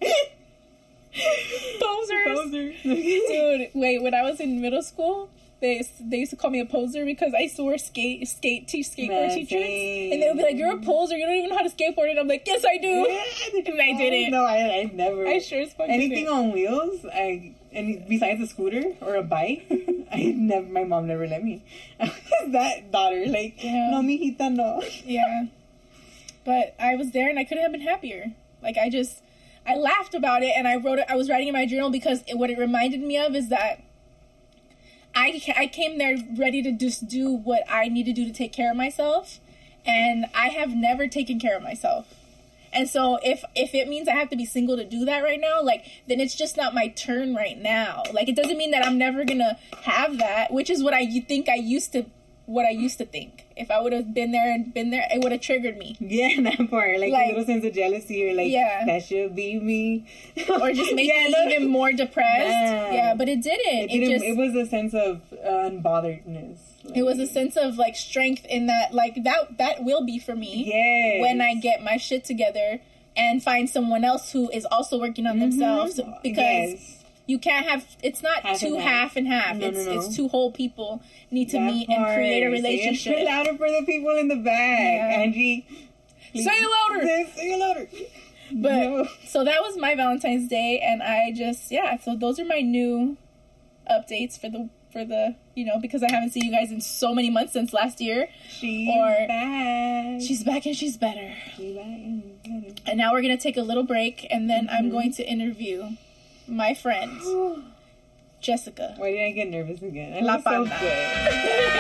Posers. Poser. Dude, wait, when I was in middle school, they they used to call me a poser because I used to wear skate skate te- skateboard Man, t-shirts, same. and they would be like, "You're a poser. You don't even know how to skateboard." And I'm like, "Yes, I do." And I did it. No, I, I never. I sure as fuck did Anything it. on wheels, I and besides a scooter or a bike, I never. My mom never let me. I was that daughter, like, Yeah. no, mijita, no. Yeah, but I was there, and I couldn't have been happier. Like I just, I laughed about it, and I wrote it. I was writing in my journal because it, what it reminded me of is that. I, I came there ready to just do what I need to do to take care of myself, and I have never taken care of myself. And so if if it means I have to be single to do that right now, like then it's just not my turn right now. Like it doesn't mean that I'm never gonna have that, which is what I you think I used to what I used to think. If I would have been there and been there, it would have triggered me. Yeah, that part, like, Like- a little sense of jealousy, or like, Yeah. that should be me, Or just make Yeah, me no. even more depressed. Yeah. Yeah, but it didn't. It, It, didn't, just it was a sense of uh, unbotheredness. Like, it was a sense of like strength in that like that that will be for me. Yes. When I get my shit together and find someone else who is also working on themselves, because Yes. you can't have it's not Half two and half. half. and half. No, it's no, no. it's two whole people need to That meet and part. create a Say it relationship. louder for the people in the back, Yeah. Angie. please. Say it louder. Say, say it louder. But No. so that was my Valentine's Day, and I just yeah. So those are my new updates for the for the you know because I haven't seen you guys in so many months since last year. She's Or- back. She's back and she's better. She's back and she's better. And now we're gonna take a little break, and then I'm Mhm. going to interview my friend. Jessica. Why did I get nervous again? I La was so Panda. good. Welcome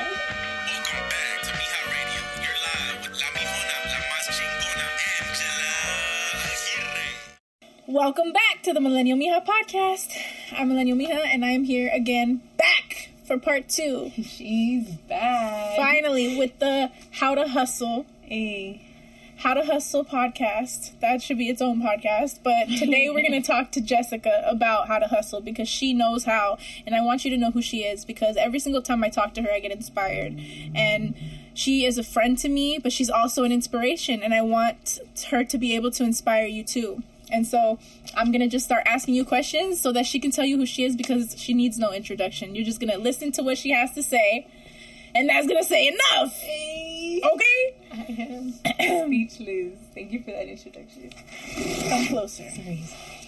back to Mija Radio. You're live with La Mijona, La Más Chingona, Angela Aguirre. Welcome back to the Millennial Mija podcast. I'm Millennial Mija, and I am here again, back for part two. She's back. Finally, with the How to Hustle. Hey. How to Hustle podcast. That should be its own podcast. But today we're going to talk to Jessica about how to hustle because she knows how. And I want you to know who she is because every single time I talk to her, I get inspired. And she is a friend to me, but she's also an inspiration. And I want her to be able to inspire you too. And so I'm going to just start asking you questions so that she can tell you who she is because she needs no introduction. You're just going to listen to what she has to say. And that's going to say enough. Hey. Okay? I am speechless. Thank you for that introduction. Come closer. Sorry.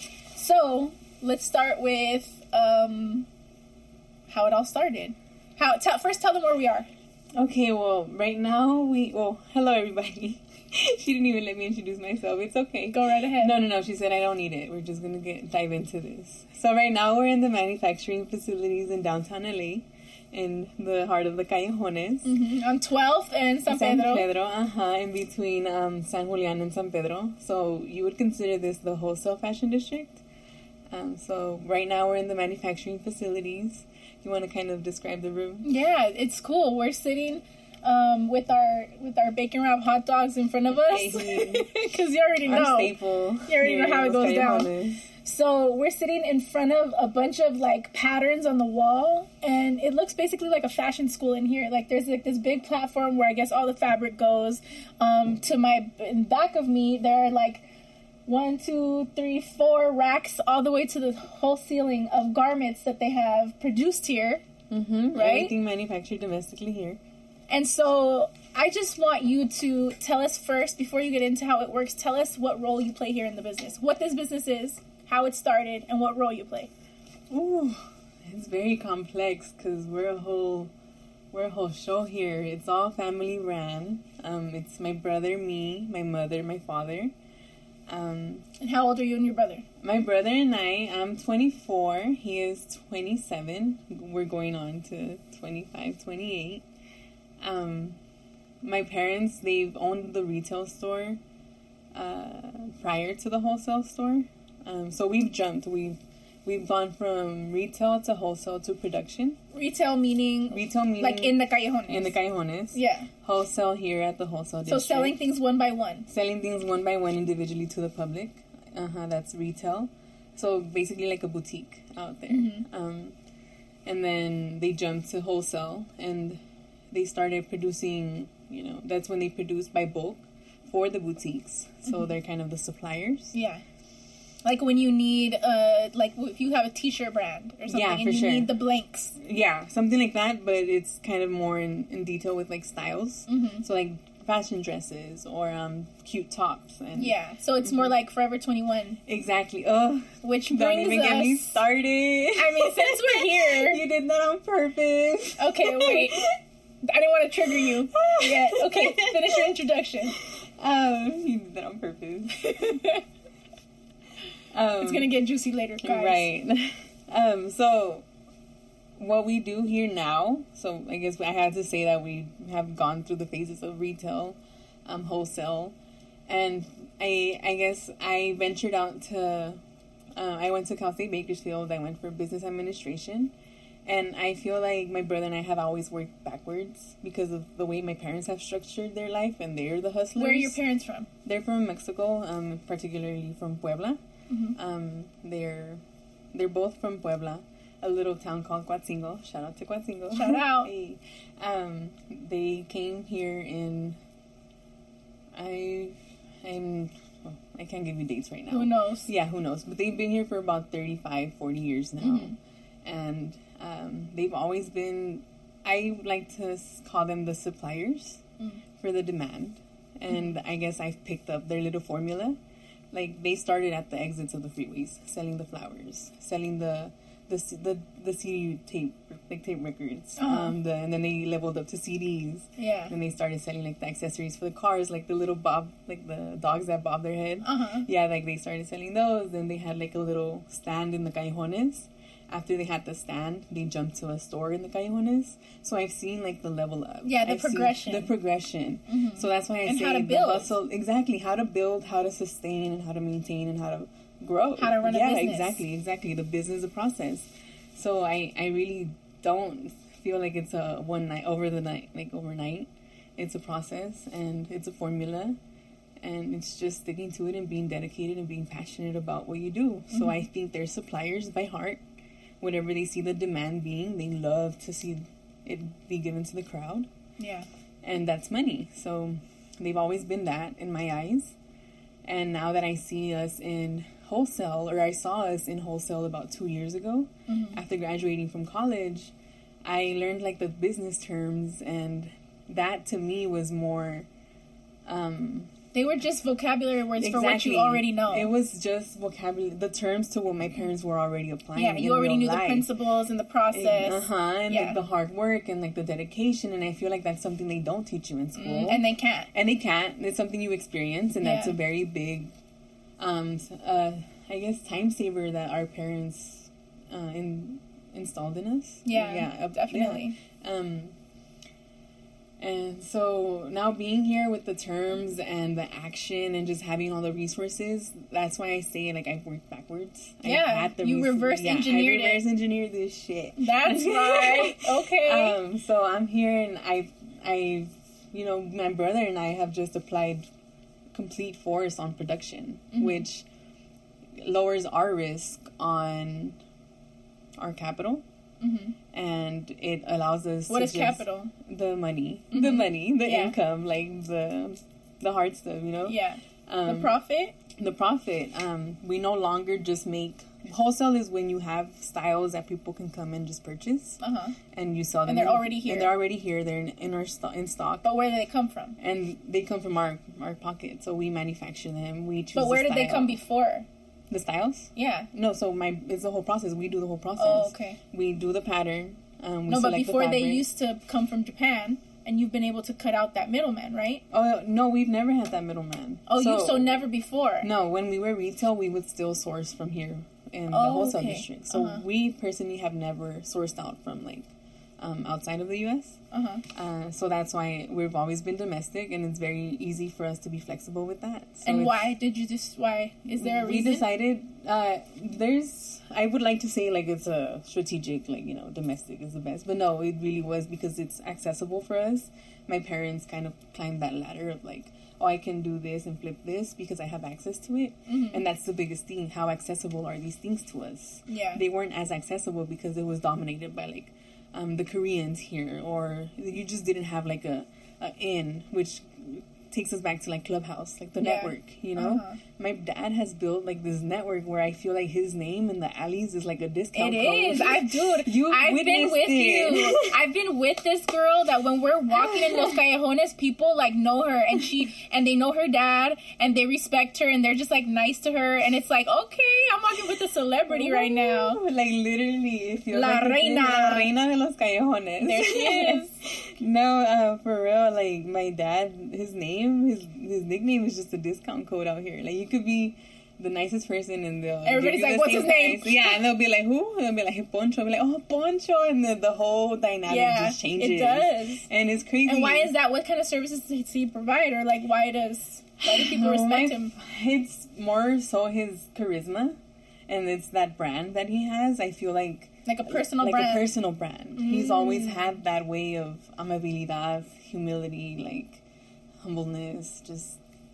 So, let's start with um, how it all started. How tell, First, tell them where we are. Okay, well, right now we... Well, hello, everybody. She didn't even let me introduce myself. It's okay. Go right ahead. No, no, no. She said I don't need it. We're just going to get dive into this. So right now we're in the manufacturing facilities in downtown L A, in the heart of the Callejones. Mm-hmm. On twelfth and San, San Pedro. Pedro, uh-huh, in between um, San Julian and San Pedro. So you would consider this the wholesale fashion district. Um, so right now we're in the manufacturing facilities. You want to kind of describe the room? Yeah, it's cool. We're sitting um, with our with our bacon wrap hot dogs in front of us because you already know. Our staple. You already know how it goes down. Callejones. So we're sitting in front of a bunch of like patterns on the wall, and it looks basically like a fashion school in here. Like there's like this big platform where I guess all the fabric goes. Um, to my in back of me, there are like one, two, three, four racks all the way to the whole ceiling of garments that they have produced here. Mm-hmm. Right? Everything manufactured domestically here. And so I just want you to tell us first, before you get into how it works, tell us what role you play here in the business, what this business is, how it started, and what role you play. Ooh, it's very complex because we're a whole, we're a whole show here. It's all family ran. Um, it's my brother, me, my mother, my father. Um, And how old are you and your brother? my brother and I, I'm twenty-four. He is twenty-seven. We're going on to twenty-five, twenty-eight. Um, my parents, they've owned the retail store uh, prior to the wholesale store. Um, so we've jumped. We've we've gone from retail to wholesale to production. Retail meaning, Retail meaning like in the callejones. in the callejones. Yeah. Wholesale here at the wholesale So district. selling things one by one. Selling things one by one individually to the public. Uh huh. That's retail. So basically like a boutique out there. Mm-hmm. Um, and then they jumped to wholesale and they started producing. You know, that's when they produced by bulk for the boutiques. So Mm-hmm. they're kind of the suppliers. Yeah. Like when you need, uh, like if you have a t-shirt brand or something Yeah, and for you sure. need the blanks. Yeah, something like that, but it's kind of more in, in detail with like styles. Mm-hmm. So like fashion dresses or um cute tops and Yeah. So it's more like Forever twenty-one, exactly. Oh, which don't brings even us... get me started. I mean, since we're here... You did that on purpose. Okay, wait. I didn't want to trigger you yet. Okay, finish your introduction. Um, you did that on purpose. Um, It's gonna get juicy later, guys. Right. Um, so what we do here now, so I guess I had to say that we have gone through the phases of retail, um, wholesale, and I I guess I ventured out to, uh, I went to Cal State Bakersfield, I went for business administration, and I feel like my brother and I have always worked backwards because of the way my parents have structured their life, and they're the hustlers. Where are your parents from? They're from Mexico, um, particularly from Puebla. Mm-hmm. Um, they're they're both from Puebla, a little town called Coatzingo. Shout out to Coatzingo. Shout out. Hey. Um, they came here in. I, I'm. oh, I can't give you dates right now. Who knows? Yeah, who knows? But they've been here for about thirty-five, forty years now, Mhm. and um, they've always been. I like to s- call them the suppliers Mm. for the demand, and I guess I've picked up their little formula. Like they started at the exits of the freeways, selling the flowers, selling the the C- the, the C D tape, like tape records. Uh-huh. Um, the, and then they leveled up to C Ds. Yeah. And they started selling like the accessories for the cars, like the little bob, like the dogs that bob their head. Uh huh. Yeah, like they started selling those. Then they had like a little stand in the callejones. after they had the stand, they jumped to a store in the Callejones. So I've seen like the level up. Yeah, the I've seen progression. The progression. Mm-hmm. So that's why I And say how to the build. hustle. Exactly. How to build, how to sustain, and how to maintain, and how to grow. How to run a yeah, business. exactly, exactly. The business is a process. So I, I really don't feel like it's a one night, over the night, like overnight. It's a process, and it's a formula. And it's just sticking to it and being dedicated and being passionate about what you do. Mm-hmm. So I think they're suppliers by heart. Whatever they see the demand being, they love to see it be given to the crowd. Yeah. And that's money. So they've always been that in my eyes. And now that I see us in wholesale, or I saw us in wholesale about two years ago, mm-hmm. after graduating from college, I learned like the business terms, and that to me was more... Um, They were just vocabulary words exactly. for what you already know. It was just vocabulary, the terms to what my parents were already applying. Yeah, you in already real knew life. the principles and the process. Uh huh, and yeah. like the hard work and like the dedication, and I feel like that's something they don't teach you in school, mm, and they can't. And they can't. It's something you experience, and yeah. that's a very big, um, uh, I guess, time saver that our parents, uh, in, installed in us. Yeah, yeah, uh, definitely. Yeah. Um. And so now being here with the terms and the action and just having all the resources, that's why I say like I've worked backwards. Yeah, I had the you res- reverse yeah, engineered I reverse it. engineered this shit. That's right. Okay. Um. So I'm here, and I've, I've, you know, my brother and I have just applied complete force on production, mm-hmm. which lowers our risk on our capital. Mm-hmm. And it allows us what to is just, capital? The money. Mm-hmm. The money, the yeah. income, like the the hard stuff, you know? Yeah. Um, the profit? The profit. Um, we no longer just make... Wholesale is when you have styles that people can come and just purchase. Uh-huh. And you sell them. And they're in, already here. And they're already here. They're in, in our sto- in stock. But where do they come from? And they come from our, our pocket. So we manufacture them. We choose But where the did they style. come before? The styles? Yeah. No, so my it's the whole process. We do the whole process. Oh, okay. We do the pattern. Um, we no, but select before the they fabric. used to come from Japan, and you've been able to cut out that middleman, right? Oh, no, we've never had that middleman. Oh, so, you so never before? No, when we were retail, we would still source from here in oh, the wholesale okay. district. So uh-huh. we personally have never sourced out from, like, um, outside of the U S Uh-huh. Uh, so that's why we've always been domestic, and it's very easy for us to be flexible with that. So and why did you just, why? Is there a we reason? We decided, uh, there's, I would like to say, like, it's a strategic, like, you know, domestic is the best. But no, it really was because it's accessible for us. My parents kind of climbed that ladder of, like, oh, I can do this and flip this because I have access to it. Mm-hmm. And that's the biggest thing. How accessible are these things to us? Yeah. They weren't as accessible because it was dominated by, like, um, the Koreans here. Or you just didn't have, like, a, a inn, which takes us back to, like, Clubhouse, like the yeah. network, you know? Uh-huh. My dad has built, like, this network where I feel like his name in the alleys is, like, a discount It code. is. I, dude, you I've been with it. you. I've been with this girl that when we're walking in Los Callejones, people, like, know her, and she, and they know her dad, and they respect her, and they're just, like, nice to her, and it's like, okay, I'm walking with a celebrity right now. Like, literally, it feels La like Reina. La Reina de los Callejones. There she is. No, uh, for real, like, my dad, his name, his his nickname is just a discount code out here. Like, you could be the nicest person and they'll everybody's like, what's his name? Price. Yeah, and they'll be like, who? And they'll be like, hey, Poncho. I'll be like, oh, Poncho. And the, the whole dynamic yeah, just changes. it does. And it's crazy. And why is that? What kind of services does he provide? Or, like, why does, why do people respect my, him? It's more so his charisma. And it's that brand that he has. I feel like... Like a personal like brand. Like a personal brand. Mm. He's always had that way of amabilidad, humility, like, humbleness, just...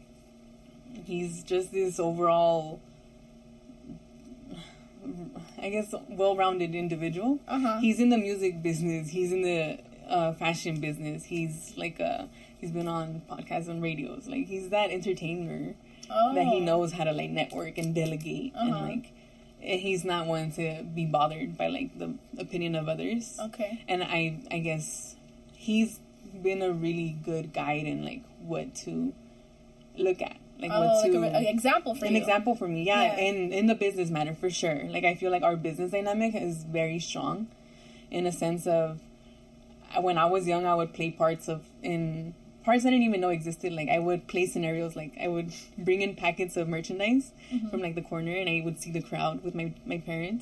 He's just this overall, I guess, well-rounded individual. Uh-huh. He's in the music business. He's in the uh, fashion business. He's like a, he's been on podcasts and radios. Like, he's that entertainer oh. that he knows how to, like, network and delegate. Uh-huh. And, like, he's not one to be bothered by, like, the opinion of others. Okay. And I, I guess he's been a really good guide in, like, what to look at. Like, oh, what to, like an example for an you. An example for me, yeah, yeah. In, in the business matter, for sure. Like, I feel like our business dynamic is very strong in a sense of, when I was young, I would play parts of, in parts I didn't even know existed. Like, I would play scenarios, like, I would bring in packets of merchandise mm-hmm. from, like, the corner, and I would see the crowd with my, my parents.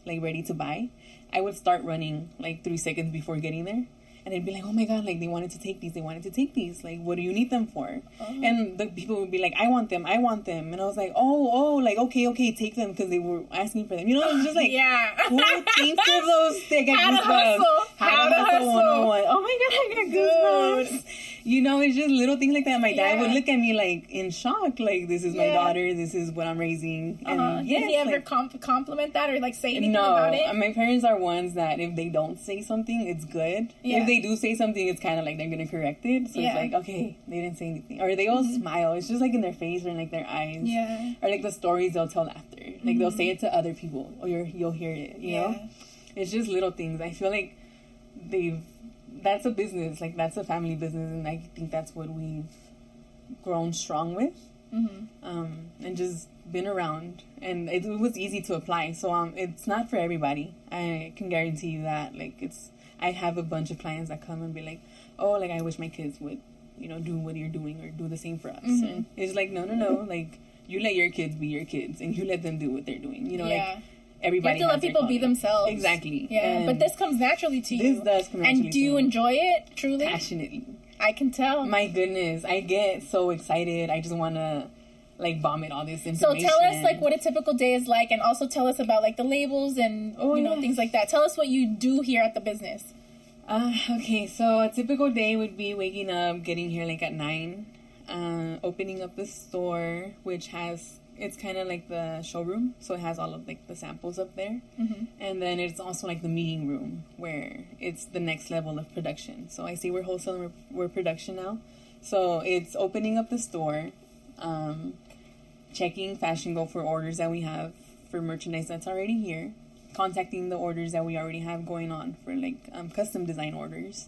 like ready to buy, I would start running like three seconds before getting there. And they'd be like, oh my God, like they wanted to take these, they wanted to take these. Like, what do you need them for? Uh-huh. And the people would be like, I want them, I want them. And I was like, oh, oh, like, okay, okay, take them because they were asking for them. You know, it was just like, yeah. who thinks of those things? How to hustle. How, How to hustle one oh one. Oh my God, I got goosebumps. You know, it's just little things like that. My yeah. dad would look at me like in shock, like, this is my yeah. daughter, this is what I'm raising. And uh-huh. yes, did he ever like, comp- compliment that or like say anything no, about it? My parents are ones that if they don't say something, it's good. Yeah. If they do say something, it's kind of like they're going to correct it. So yeah. it's like, okay, they didn't say anything. Or they all mm-hmm. smile. It's just like in their face or in like their eyes. Yeah. Or like the stories they'll tell after. Like mm-hmm. they'll say it to other people or you're, you'll hear it, you yeah. know? It's just little things. I feel like they've, that's a business. Like that's a family business. And I think that's what we've grown strong with. Mm-hmm. Um, and just been around. And it, it was easy to apply. So um, it's not for everybody. I can guarantee you that. Like it's, I have a bunch of clients that come and be like, oh, like I wish my kids would, you know, do what you're doing or do the same for us. Mm-hmm. And it's like, no, no, no. Like you let your kids be your kids and you let them do what they're doing. You know, yeah. like everybody you have to let people be themselves. Exactly. Yeah, and but this comes naturally to you. This does come naturally And do you enjoy it, truly? Passionately. I can tell. My goodness. I get so excited. I just want to, like, vomit all this information. So tell us, like, what a typical day is like, and also tell us about, like, the labels and, oh, you know, yeah. things like that. Tell us what you do here at the business. Uh, okay, so a typical day would be waking up, getting here, like, at nine, uh, opening up the store, which has... It's kind of like the showroom, so it has all of like the samples up there. Mm-hmm. And then it's also like the meeting room where it's the next level of production. So I say we're wholesale and we're, we're production now. So it's opening up the store, um, checking Fashion Go for orders that we have for merchandise that's already here, contacting the orders that we already have going on for like um, custom design orders.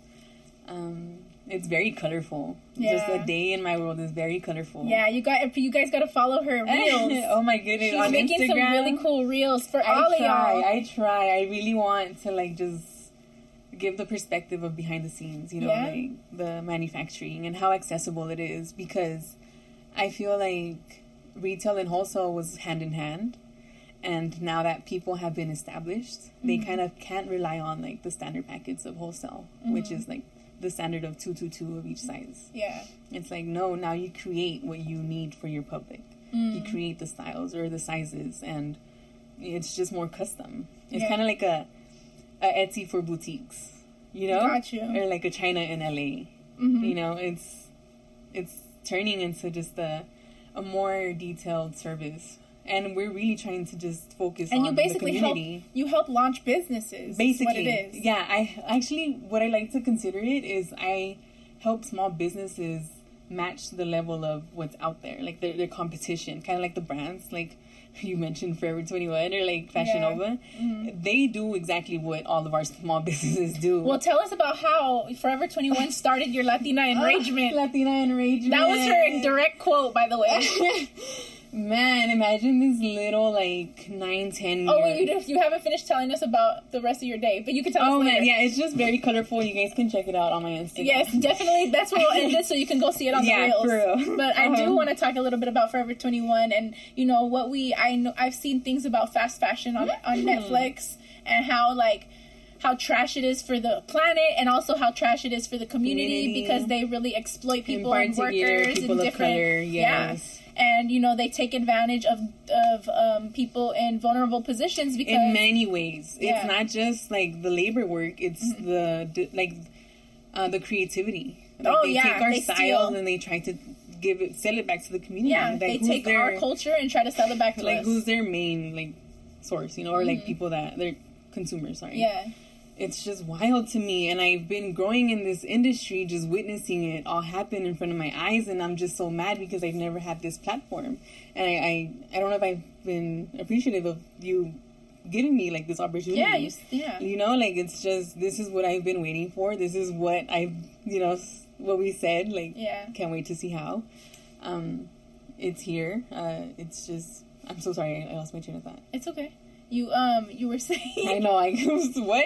Um, it's very colorful. Yeah. Just a day in my world is very colorful. Yeah, you got you guys got to follow her reels. Oh my goodness, she's on making Instagram, some really cool reels for I all try, of y'all. I try. I really want to like just give the perspective of behind the scenes. You know, yeah. like the manufacturing and how accessible it is. Because I feel like retail and wholesale was hand in hand. And now that people have been established, mm-hmm. they kind of can't rely on like the standard packets of wholesale, mm-hmm. which is like the standard of two two two of each size. Yeah. It's like, no, now you create what you need for your public. Mm. You create the styles or the sizes, and it's just more custom. It's yeah. kind of like a, a Etsy for boutiques, you know? Got you. Or like a China in L A. Mm-hmm. You know, it's it's turning into just a, a more detailed service. And we're really trying to just focus and on you basically the community. Help, you help launch businesses. Basically, what it is. Yeah. I actually, what I like to consider it is I help small businesses match the level of what's out there, like their their competition, kind of like the brands, like you mentioned Forever twenty-one or like Fashion yeah. Nova. Mm-hmm. They do exactly what all of our small businesses do. Well, tell us about how Forever twenty-one started your Latina enragement. Oh, Latina enragement. That was her direct quote, by the way. Man, imagine this little, like, nine, ten Oh, year... wait, you, you haven't finished telling us about the rest of your day, but you can tell oh, us later. Man, yeah, it's just very colorful. You guys can check it out on my Instagram. Yes, definitely. That's where we'll end it, so you can go see it on yeah, the reels. For real. But I uh-huh. do want to talk a little bit about Forever twenty-one, and, you know, what we... I know, I've seen things about fast fashion on, on Netflix, and how, like... how trash it is for the planet, and also how trash it is for the community, community. because they really exploit people and workers people and of different color, yes. yeah. And, you know, they take advantage of of um, people in vulnerable positions because... In many ways. Yeah. It's not just, like, the labor work. It's mm-hmm. the, like, uh, the creativity. Like, oh, they yeah. take our they styles steal. and they try to give it, sell it back to the community. Yeah, like, they take their, our culture and try to sell it back to like, us. Like, who's their main, like, source, you know? Or, mm-hmm. like, people that... They're consumers, sorry. Yeah. It's just wild to me, and I've been growing in this industry, just witnessing it all happen in front of my eyes, and I'm just so mad because I've never had this platform, and I, I, I don't know if I've been appreciative of you giving me, like, this opportunity. Yeah, you, yeah. You know, like, it's just, this is what I've been waiting for, this is what I've, you know, what we said, like, yeah. Can't wait to see how. Um, it's here, uh, it's just, I'm so sorry, I lost my train of thought. It's okay. You um you were saying I know I was what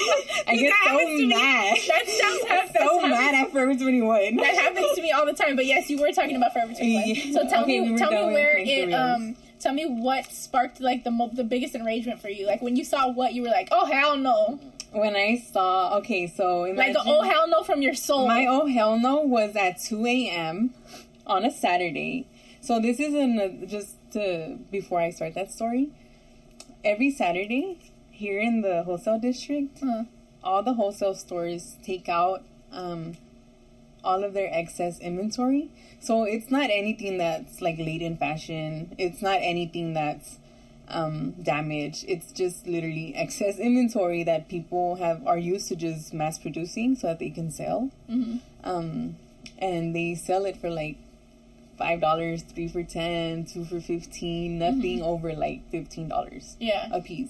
I get so mad. That sounds I'm so happens, mad at Forever twenty-one. That happens to me all the time. But yes, you were talking about Forever twenty-one. Yeah. So tell okay, me we tell me where it um tell me what sparked like the mo- the biggest enragement for you. Like when you saw what you were like, oh hell no. When I saw, okay, so imagine, Like a oh hell no from your soul. my oh hell no was at two a.m. on a Saturday. So this isn't a, just to, before I start that story. Every Saturday here in the wholesale district, Uh-huh. all the wholesale stores take out um, all of their excess inventory. So it's not anything that's like late in fashion. It's not anything that's um, damaged. It's just literally excess inventory that people have are used to just mass producing so that they can sell. Mm-hmm. Um, and they sell it for like five dollars, three for ten, two for fifteen, nothing Mm-hmm. over like fifteen dollars Yeah. a piece.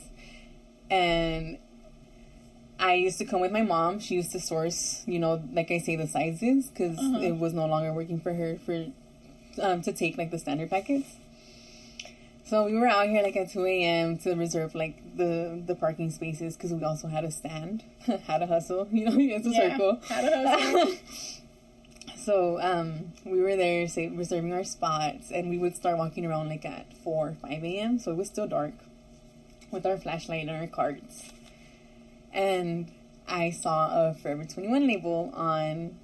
And I used to come with my mom. She used to source, you know, like I say, the sizes because Uh-huh. it was no longer working for her for um, to take like the standard packets. So we were out here like at two a.m. to reserve like the the parking spaces because we also had a stand, had a hustle, you know, it's a Yeah. circle. Had a hustle. So um, we were there, say, reserving our spots, and we would start walking around like at four, five a.m. So it was still dark, with our flashlight and our carts. And I saw a Forever twenty-one label on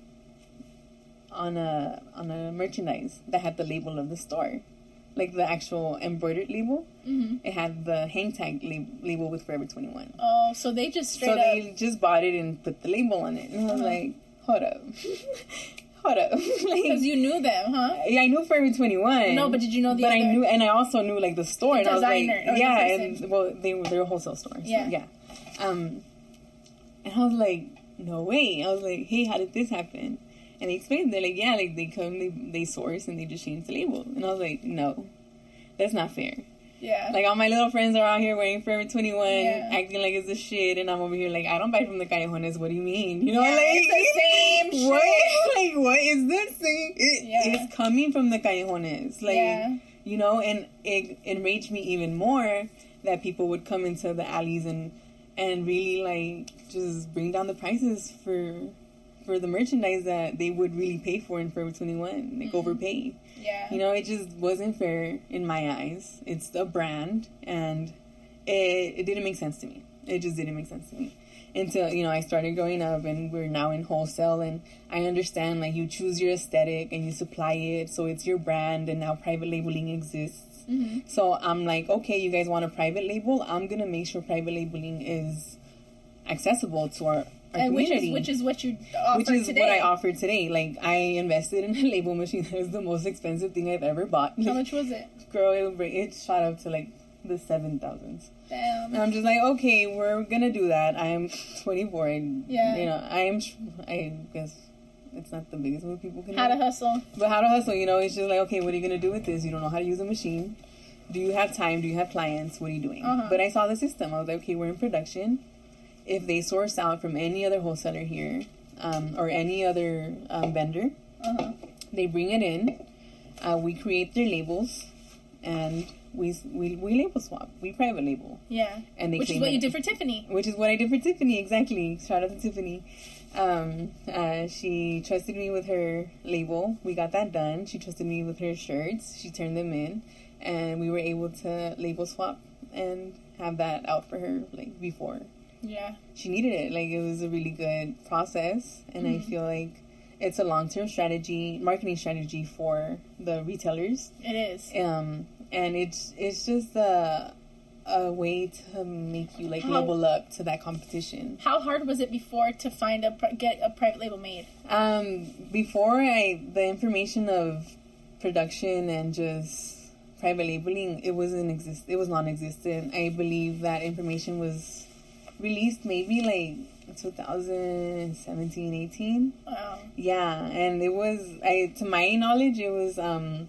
on a on a merchandise that had the label of the store, like the actual embroidered label. Mm-hmm. It had the hang tag lab- label with Forever twenty-one. Oh, so they just straight So up. they just bought it and put the label on it, and I was Uh-huh. like, hold up. Hold up. Like, Because you knew them, huh? yeah, I knew Forever twenty-one. No, but did you know the But I other- knew, and I also knew like the store, The and I was like, designer or the yeah, person. and well, they were they were wholesale stores. Yeah. yeah. Um, and I was like, no way. I was like, hey, how did this happen? And they explained, they're like, yeah, like they come, they they source, and they just change the label. And I was like, no, that's not fair. Yeah. Like all my little friends are out here wearing Forever twenty-one, Yeah. acting like it's the shit, and I'm over here like, I don't buy from the Callejones. What do you mean? You know, Yeah, like it's the same what? shit. Like what is this thing? It, Yeah. It's coming from the Callejones, like Yeah. you know, and it enraged me even more that people would come into the alleys and and really like just bring down the prices for for the merchandise that they would really pay for in Forever twenty-one, like Mm-hmm. overpay. Yeah. You know, it just wasn't fair in my eyes. It's a brand, and it, it didn't make sense to me. It just didn't make sense to me. Until, you know, I started growing up, and we're now in wholesale, and I understand, like, you choose your aesthetic, and you supply it, so it's your brand, and now private labeling exists. Mm-hmm. So I'm like, okay, you guys want a private label? I'm going to make sure private labeling is accessible to our, our And which community. is which is what you offer Which is today. what I offer today. Like, I invested in a label machine that was the most expensive thing I've ever bought. How much was it? Girl, it, it shot up to like the seven thousands. Damn. And I'm just like, okay, we're gonna do that. I am twenty-four, and Yeah. you know, I am. I guess it's not the biggest move people can How to do. hustle. But how to hustle, you know, it's just like, okay, what are you gonna do with this? You don't know how to use a machine. Do you have time? Do you have clients? What are you doing? Uh-huh. But I saw the system. I was like, okay, we're in production. If they source out from any other wholesaler here, um, or any other um, vendor, Uh-huh. they bring it in. Uh, we create their labels, and we we we label swap. We private label, Yeah. and they Which is claim what it. you did for Tiffany. Which is what I did for Tiffany, exactly. Shout out to Tiffany. Um, uh, she trusted me with her label. We got that done. She trusted me with her shirts. She turned them in, and we were able to label swap and have that out for her like before Yeah. she needed it. Like, it was a really good process, and I feel like it's a long-term strategy, marketing strategy for the retailers. It is. Um, and it's it's just a a way to make you like How- level up to that competition. How hard was it before to find a pri- get a private label made? Um, before I the information of production and just private labeling, it wasn't exist. It was non-existent. I believe that information was released maybe like two thousand seventeen, eighteen. Wow. Yeah, and it was, I to my knowledge, it was, um,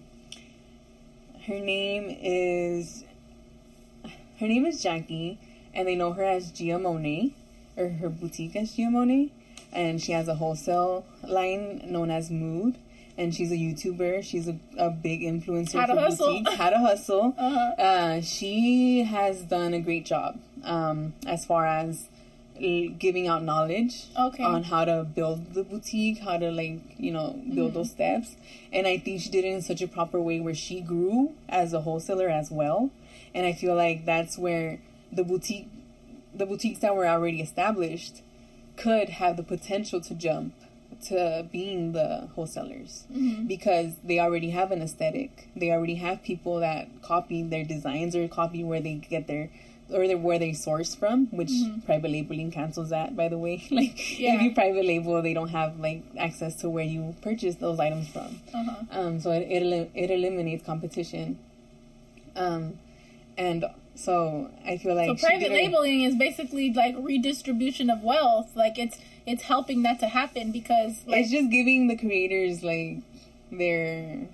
her name is, her name is Jackie, and they know her as Gia Monet, or her boutique as Gia Monet, and she has a wholesale line known as Mood, and she's a YouTuber. She's a, a big influencer How to for hustle. boutiques. How to hustle. Uh-huh. Uh, she has done a great job, um, as far as l- giving out knowledge Okay. on how to build the boutique, how to like, you know, build Mm-hmm. those steps. And I think she did it in such a proper way where she grew as a wholesaler as well. And I feel like that's where the boutique, the boutiques that were already established could have the potential to jump to being the wholesalers, Mm-hmm. because they already have an aesthetic. They already have people that copy their designs or copy where they get their, or their, where they source from, which private labeling cancels that, by the way. Like, Mm-hmm. Yeah. if you private label, they don't have like access to where you purchase those items from. Uh-huh. Um, so it, it, elim- it eliminates competition. Um, and so I feel like So she private did a- labeling is basically like redistribution of wealth. Like it's it's helping that to happen because like it's just giving the creators like their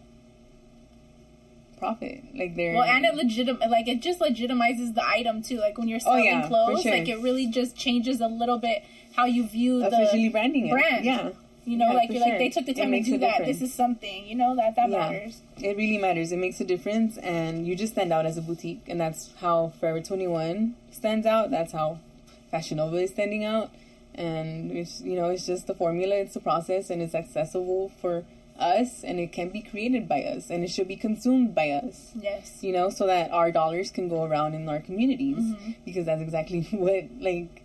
profit, like their well, and it legit like it just legitimizes the item too. Like when you're selling yeah, for clothes, sure. like it really just changes a little bit how you view the officially branding it. brand. Yeah, You know, Yeah, like for you're like sure. they took the It time to makes do a that. difference. This is something, you know, that that Yeah. matters. It really matters. It makes a difference, and you just stand out as a boutique, and that's how Forever twenty-one stands out. That's how Fashion Nova is standing out, and it's, you know, it's just the formula. It's the process, and it's accessible for us, and it can be created by us, and it should be consumed by us. Yes. You know, so that our dollars can go around in our communities, Mm-hmm. because that's exactly what like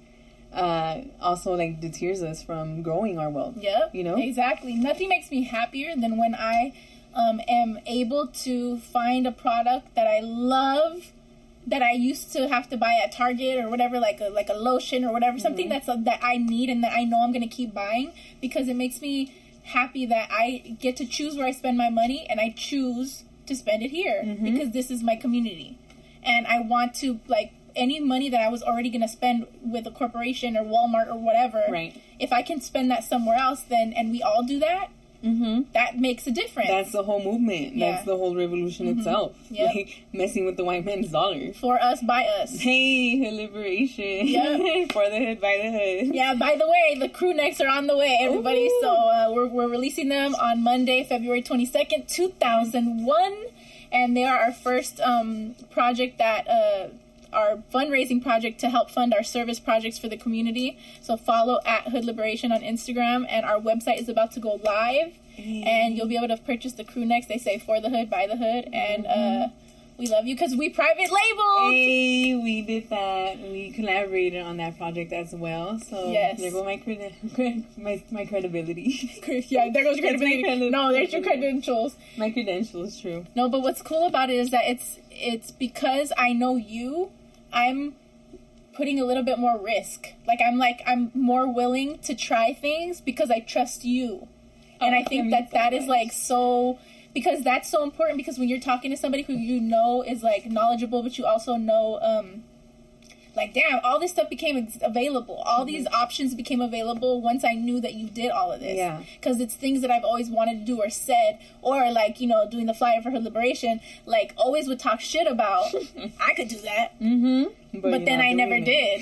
uh also like deters us from growing our wealth. Yep. You know? Exactly. Nothing makes me happier than when I um, am able to find a product that I love that I used to have to buy at Target or whatever, like a like a lotion or whatever, something that's uh, that I need and that I know I'm going to keep buying, because it makes me happy that I get to choose where I spend my money, and I choose to spend it here because this is my community, and I want to like any money that I was already going to spend with a corporation or Walmart or whatever. Right. If I can spend that somewhere else, then and we all do that, Mm-hmm. that makes a difference. That's the whole movement. Yeah. That's the whole revolution itself. Yep. Like messing with the white man's dollar. For us, by us. Hey, hood liberation. Yep. For the hood, by the hood. Yeah, by the way, the crew necks are on the way, everybody. Ooh. So uh, we're, we're releasing them on Monday, February twenty-second, two thousand one. And they are our first um, project that... Uh, our fundraising project to help fund our service projects for the community. So follow at Hood Liberation on Instagram, and our website is about to go live, and you'll be able to purchase the crew necks. They say for the hood, by the hood, and uh, we love you because we private labeled. Hey, we did that. We collaborated on that project as well. So Yes. there go my credi- my my credibility. Yeah, there goes your That's my credibility. credi- No, there's your credentials. My credentials, true. No, but what's cool about it is that it's it's because I know you, I'm putting a little bit more risk. Like I'm like I'm more willing to try things because I trust you. And Oh, I think that that means that so is much. like so, because that's so important, because when you're talking to somebody who you know is like knowledgeable, but you also know um like, damn, all this stuff became ex- available. All these options became available once I knew that you did all of this. Yeah. Because it's things that I've always wanted to do or said, or like, you know, doing the flyer for Her Liberation, like, always would talk shit about. I could do that. Mm-hmm. But, then I never did.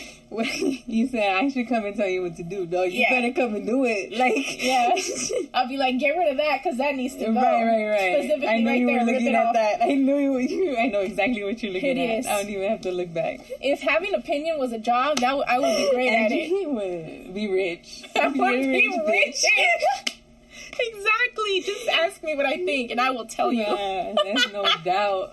You said I should come and tell you what to do. No, you Yeah. gotta come and do it. Like, Yeah. I'll be like, get rid of that because that needs to go. Right, right, right. Specifically I know right you there, were rip looking it at off. that. I know you. you I know exactly what you're looking Hideous. at. I don't even have to look back. If having opinion was a job, that w- I would be great at And it. you would be rich. I Be would a be bitch. rich. Exactly. Just ask me what I think, and I will tell you. Yeah, there's no doubt.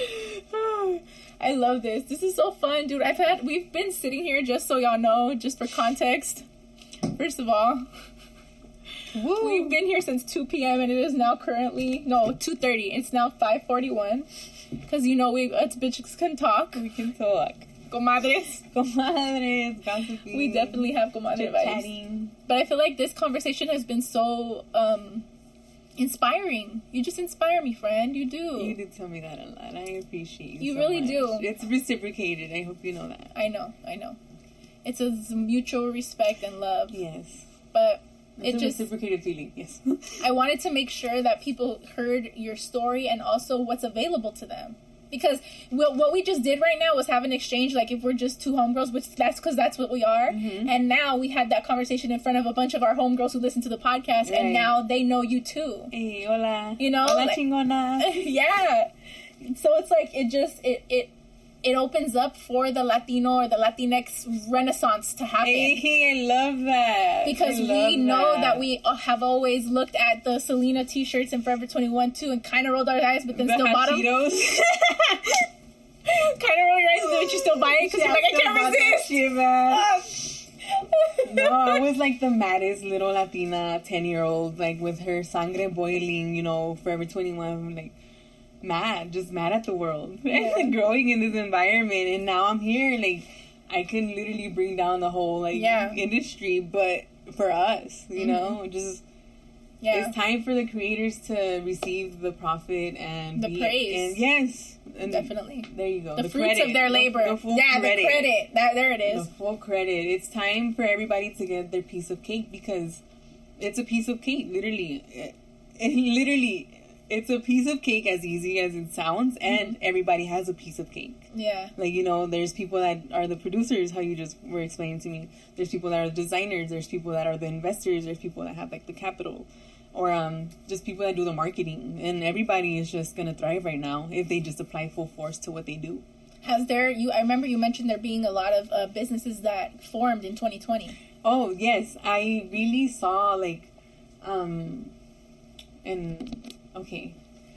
I love this. This is so fun, dude. I've had we've been sitting here, just so y'all know, just for context. First of all, Woo. we've been here since two p.m. and it is now currently no two thirty. It's now five forty-one. Cause you know we us bitches can talk. We can talk. Comadres. Comadres, gossiping. We definitely have comadre vibes. chatting. But I feel like this conversation has been so um inspiring. You just inspire me, friend. You do. You did tell me that a lot. I appreciate you. You so really much. do. It's reciprocated. I hope you know that. I know. I know. It's a mutual respect and love. Yes. But It's it a just reciprocated feeling. Yes. I wanted to make sure that people heard your story and also what's available to them. Because what what we just did right now was have an exchange, like if we're just two homegirls, which that's because that's what we are. Mm-hmm. And now we had that conversation in front of a bunch of our homegirls who listen to the podcast, Right. and now they know you too. Hey, hola. You know, Hola, like- chingona. Yeah. So it's like, it just, it, it it opens up for the Latino or the Latinx renaissance to happen. Hey, I love that. Because I we love know that. that we have always looked at the Selena t-shirts and Forever twenty-one too and kind of rolled our eyes, but then the still bought them. Cheetos. Kind of rolled your eyes, but you still buy it because Yeah, you're like, I still can't bought that resist. shit, man. No, I was like the maddest little Latina ten year old, like with her sangre boiling, you know, Forever twenty-one, like mad, just mad at the world. Yeah. Growing in this environment, and now I'm here, like I can literally bring down the whole like Yeah. industry, but for us, you Mm-hmm. know, just Yeah. it's time for the creators to receive the profit and The be, praise. and yes, and Definitely. there you go, The, fruits credit, of their the- labor. the full yeah, credit. the credit. That, there it The is. full credit. It's time for everybody to get their piece of cake because it's a piece of cake, literally. It, it literally, it's a piece of cake as easy as it sounds, and everybody has a piece of cake. Yeah. Like, you know, there's people that are the producers, how you just were explaining to me. There's people that are the designers. There's people that are the investors. There's people that have, like, the capital. Or um, just people that do the marketing. And everybody is just going to thrive right now if they just apply full force to what they do. Has there, you, I remember you mentioned there being a lot of uh, businesses that formed in twenty twenty. Oh, yes. I really saw, like, um, and, okay.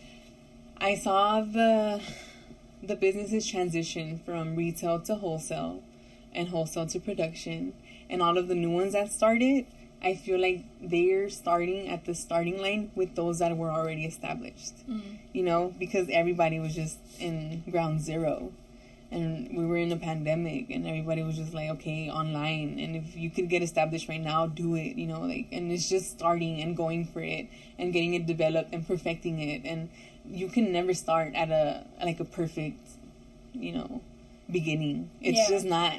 I saw the, the businesses transition from retail to wholesale and wholesale to production. And all of the new ones that started, I feel like they're starting at the starting line with those that were already established. Mm. You know, because everybody was just in ground zero. And we were in a pandemic, and everybody was just like, okay, online. And if you could get established right now, do it, you know, like, and it's just starting and going for it and getting it developed and perfecting it. And you can never start at a, like a perfect, you know, beginning. It's Yeah. just not,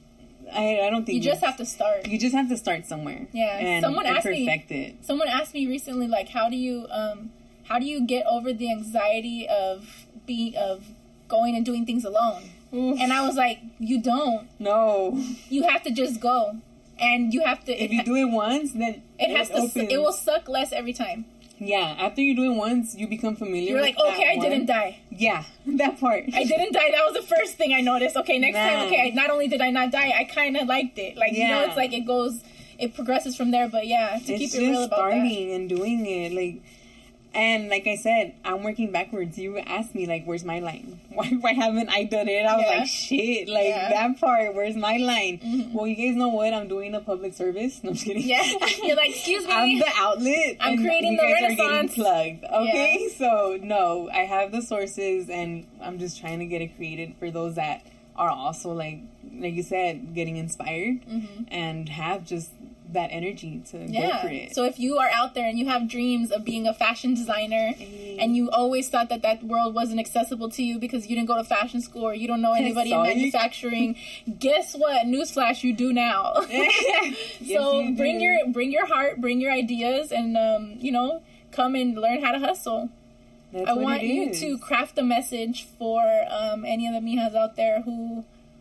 I, I don't think You just have to start. you just have to start somewhere. Yeah, And, someone and asked me- perfect it. Someone asked me recently, like, how do you, um, how do you get over the anxiety of being, of going and doing things alone? Oof. And I was like, you don't. No. You have to just go. And you have to, If it, you ha- do it once, then it has to, su- opens. it will suck less every time. Yeah, after you do it once, you become familiar You're with like, that okay, I one. didn't die. Yeah, that part. I didn't die. That was the first thing I noticed. Okay, next Man. time, okay, I, not only did I not die, I kind of liked it. Like, you know, Yeah. it's like it goes, it progresses from there. But yeah, to It's keep just it real about starting and doing it. Like, and like I said, I'm working backwards. You asked me, like, where's my line? Why, why haven't I done it? I was Yeah. like, shit, like, Yeah. that part, where's my line? Mhm. Well, you guys know what? I'm doing a public service. No, I'm just kidding. that. Yeah, you're like, excuse me. I'm the outlet. I'm and creating you the guys are getting renaissance. plugged. Okay, so no, I have the sources, and I'm just trying to get it created for those that are also like, like you said, getting inspired Mhm. and have just that energy to go for Yeah. it. So if you are out there and you have dreams of being a fashion designer, Hey. and you always thought that that world wasn't accessible to you because you didn't go to fashion school or you don't know anybody in Psych. manufacturing, guess what? Newsflash, you do now. Yes, so you bring do. your bring your heart, bring your ideas, and um, you know, come and learn how to hustle. That's I what want it you is. to craft a message for um, any of the mijas out there who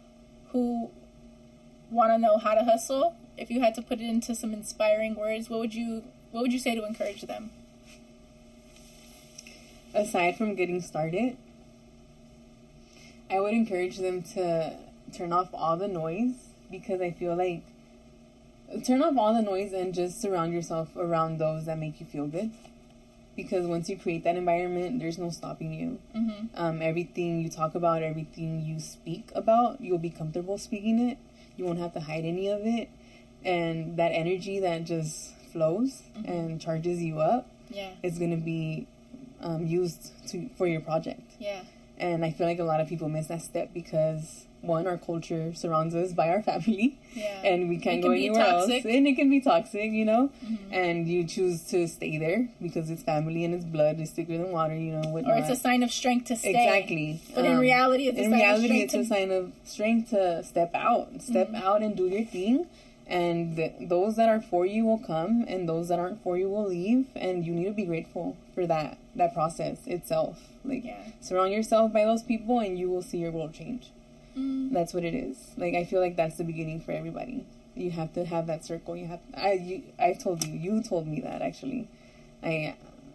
who want to know how to hustle. If you had to put it into some inspiring words, what would you what would you say to encourage them? Aside from getting started, I would encourage them to turn off all the noise, because I feel like turn off all the noise and just surround yourself around those that make you feel good. Because once you create that environment, there's no stopping you. Mm-hmm. Um, everything you talk about, everything you speak about, you'll be comfortable speaking it. You won't have to hide any of it. And that energy that just flows Mm-hmm. and charges you up Yeah, is going to be um, used to for your project. yeah, And I feel like a lot of people miss that step because, one, our culture surrounds us by our family, yeah. and we can't It go can be anywhere toxic. else. And it can be toxic, you know? Mhm. And you choose to stay there because it's family and it's blood, it's thicker than water, you know, whatnot. Or it's a sign of strength to stay. Exactly. But in Um, reality, it's a in sign reality, of it's strength a to... sign of strength to step out, step Mhm. out and do your thing. And th- those that are for you will come, and those that aren't for you will leave. And you need to be grateful for that that process itself. Like, Yeah. surround yourself by those people, and you will see your world change. Mm. That's what it is. Like, I feel like that's the beginning for everybody. You have to have that circle. You have. I. You, I told you. You told me that actually. I.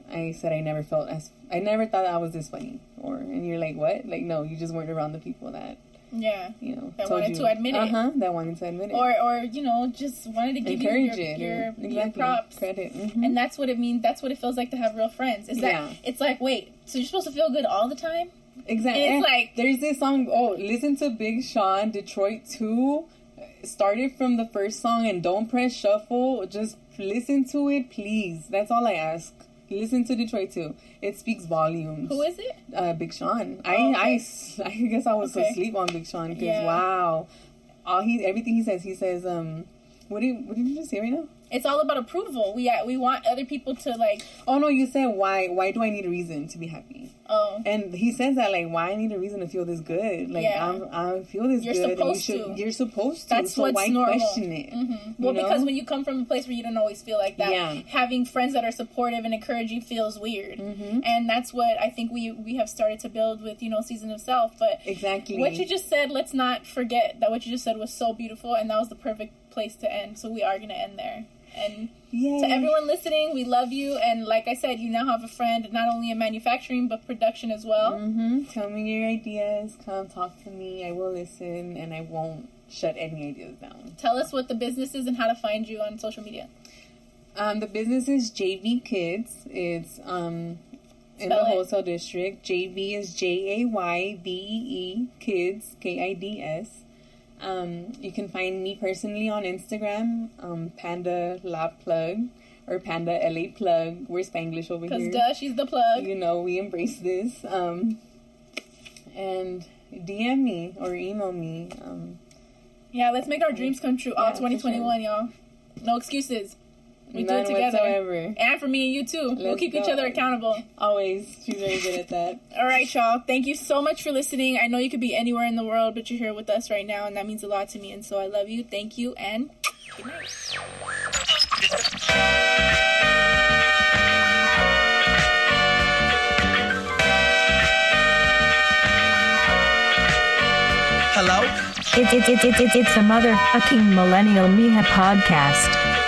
I said I never felt as I never thought I was this funny, or and you're like, what? Like, no, you just weren't around the people that yeah, you know that told wanted you, to admit uh it, huh, that wanted to admit it, or or you know just wanted to give encourage you your it, your, or, your exactly, props, credit, mm-hmm. and that's what it means. That's what it feels like to have real friends. Is that Yeah. it's like, wait, so you're supposed to feel good all the time? Exactly. And it's And like- there's this song. Oh, listen to Big Sean, Detroit two. Started from the first song and don't press shuffle. Just listen to it, please. That's all I ask. Listen to Detroit two. It speaks volumes. Who is it? Uh, Big Sean. I, Oh, okay. I, s- I guess I was Okay. asleep on Big Sean because Yeah. wow, all he everything he says he says um. What did what did you just say right now? It's all about approval. We uh, we want other people to like. Oh no, you said why why do I need a reason to be happy? Oh, And he says that like, why I need a reason to feel this good? Like Yeah. I'm, I feel this You're good, and you supposed should. to. You're supposed to. that's so what's why normal. question it? hmm You Well, know? because when you come from a place where you don't always feel like that, Yeah. having friends that are supportive and encourage you feels weird, Mhm. and that's what I think we we have started to build with you know Season of Self. But Exactly. what you just said, let's not forget that what you just said was so beautiful, and that was the perfect place to end. So we are going to end there. And Yay. to everyone listening, we love you. And like I said, you now have a friend not only in manufacturing but production as well. Mm-hmm. Tell me your ideas. Come talk to me. I will listen, and I won't shut any ideas down. Tell us what the business is and how to find you on social media. Um, the business is J V Kids. It's um in Spell the it. wholesale district. J V is J A Y V E E Kids, K I D S. Um, you can find me personally on Instagram, um, Panda Lab Plug or Panda L A Plug. We're Spanglish over Because here. duh, she's the plug. You know, we embrace this. Um, and D M me or email me. Um, Yeah, let's make our dreams come true. Yeah, All for twenty twenty-one, y'all. No excuses. We do none it together. whatsoever. And for me and you too. we'll Let's keep each go. other accountable. Always. She's very good at that. All right, y'all. Thank you so much for listening. I know you could be anywhere in the world, but you're here with us right now, and that means a lot to me. And so I love you. Thank you, and good night. Hello? It, it, it, it, it, it's a motherfucking Millennial Miha podcast.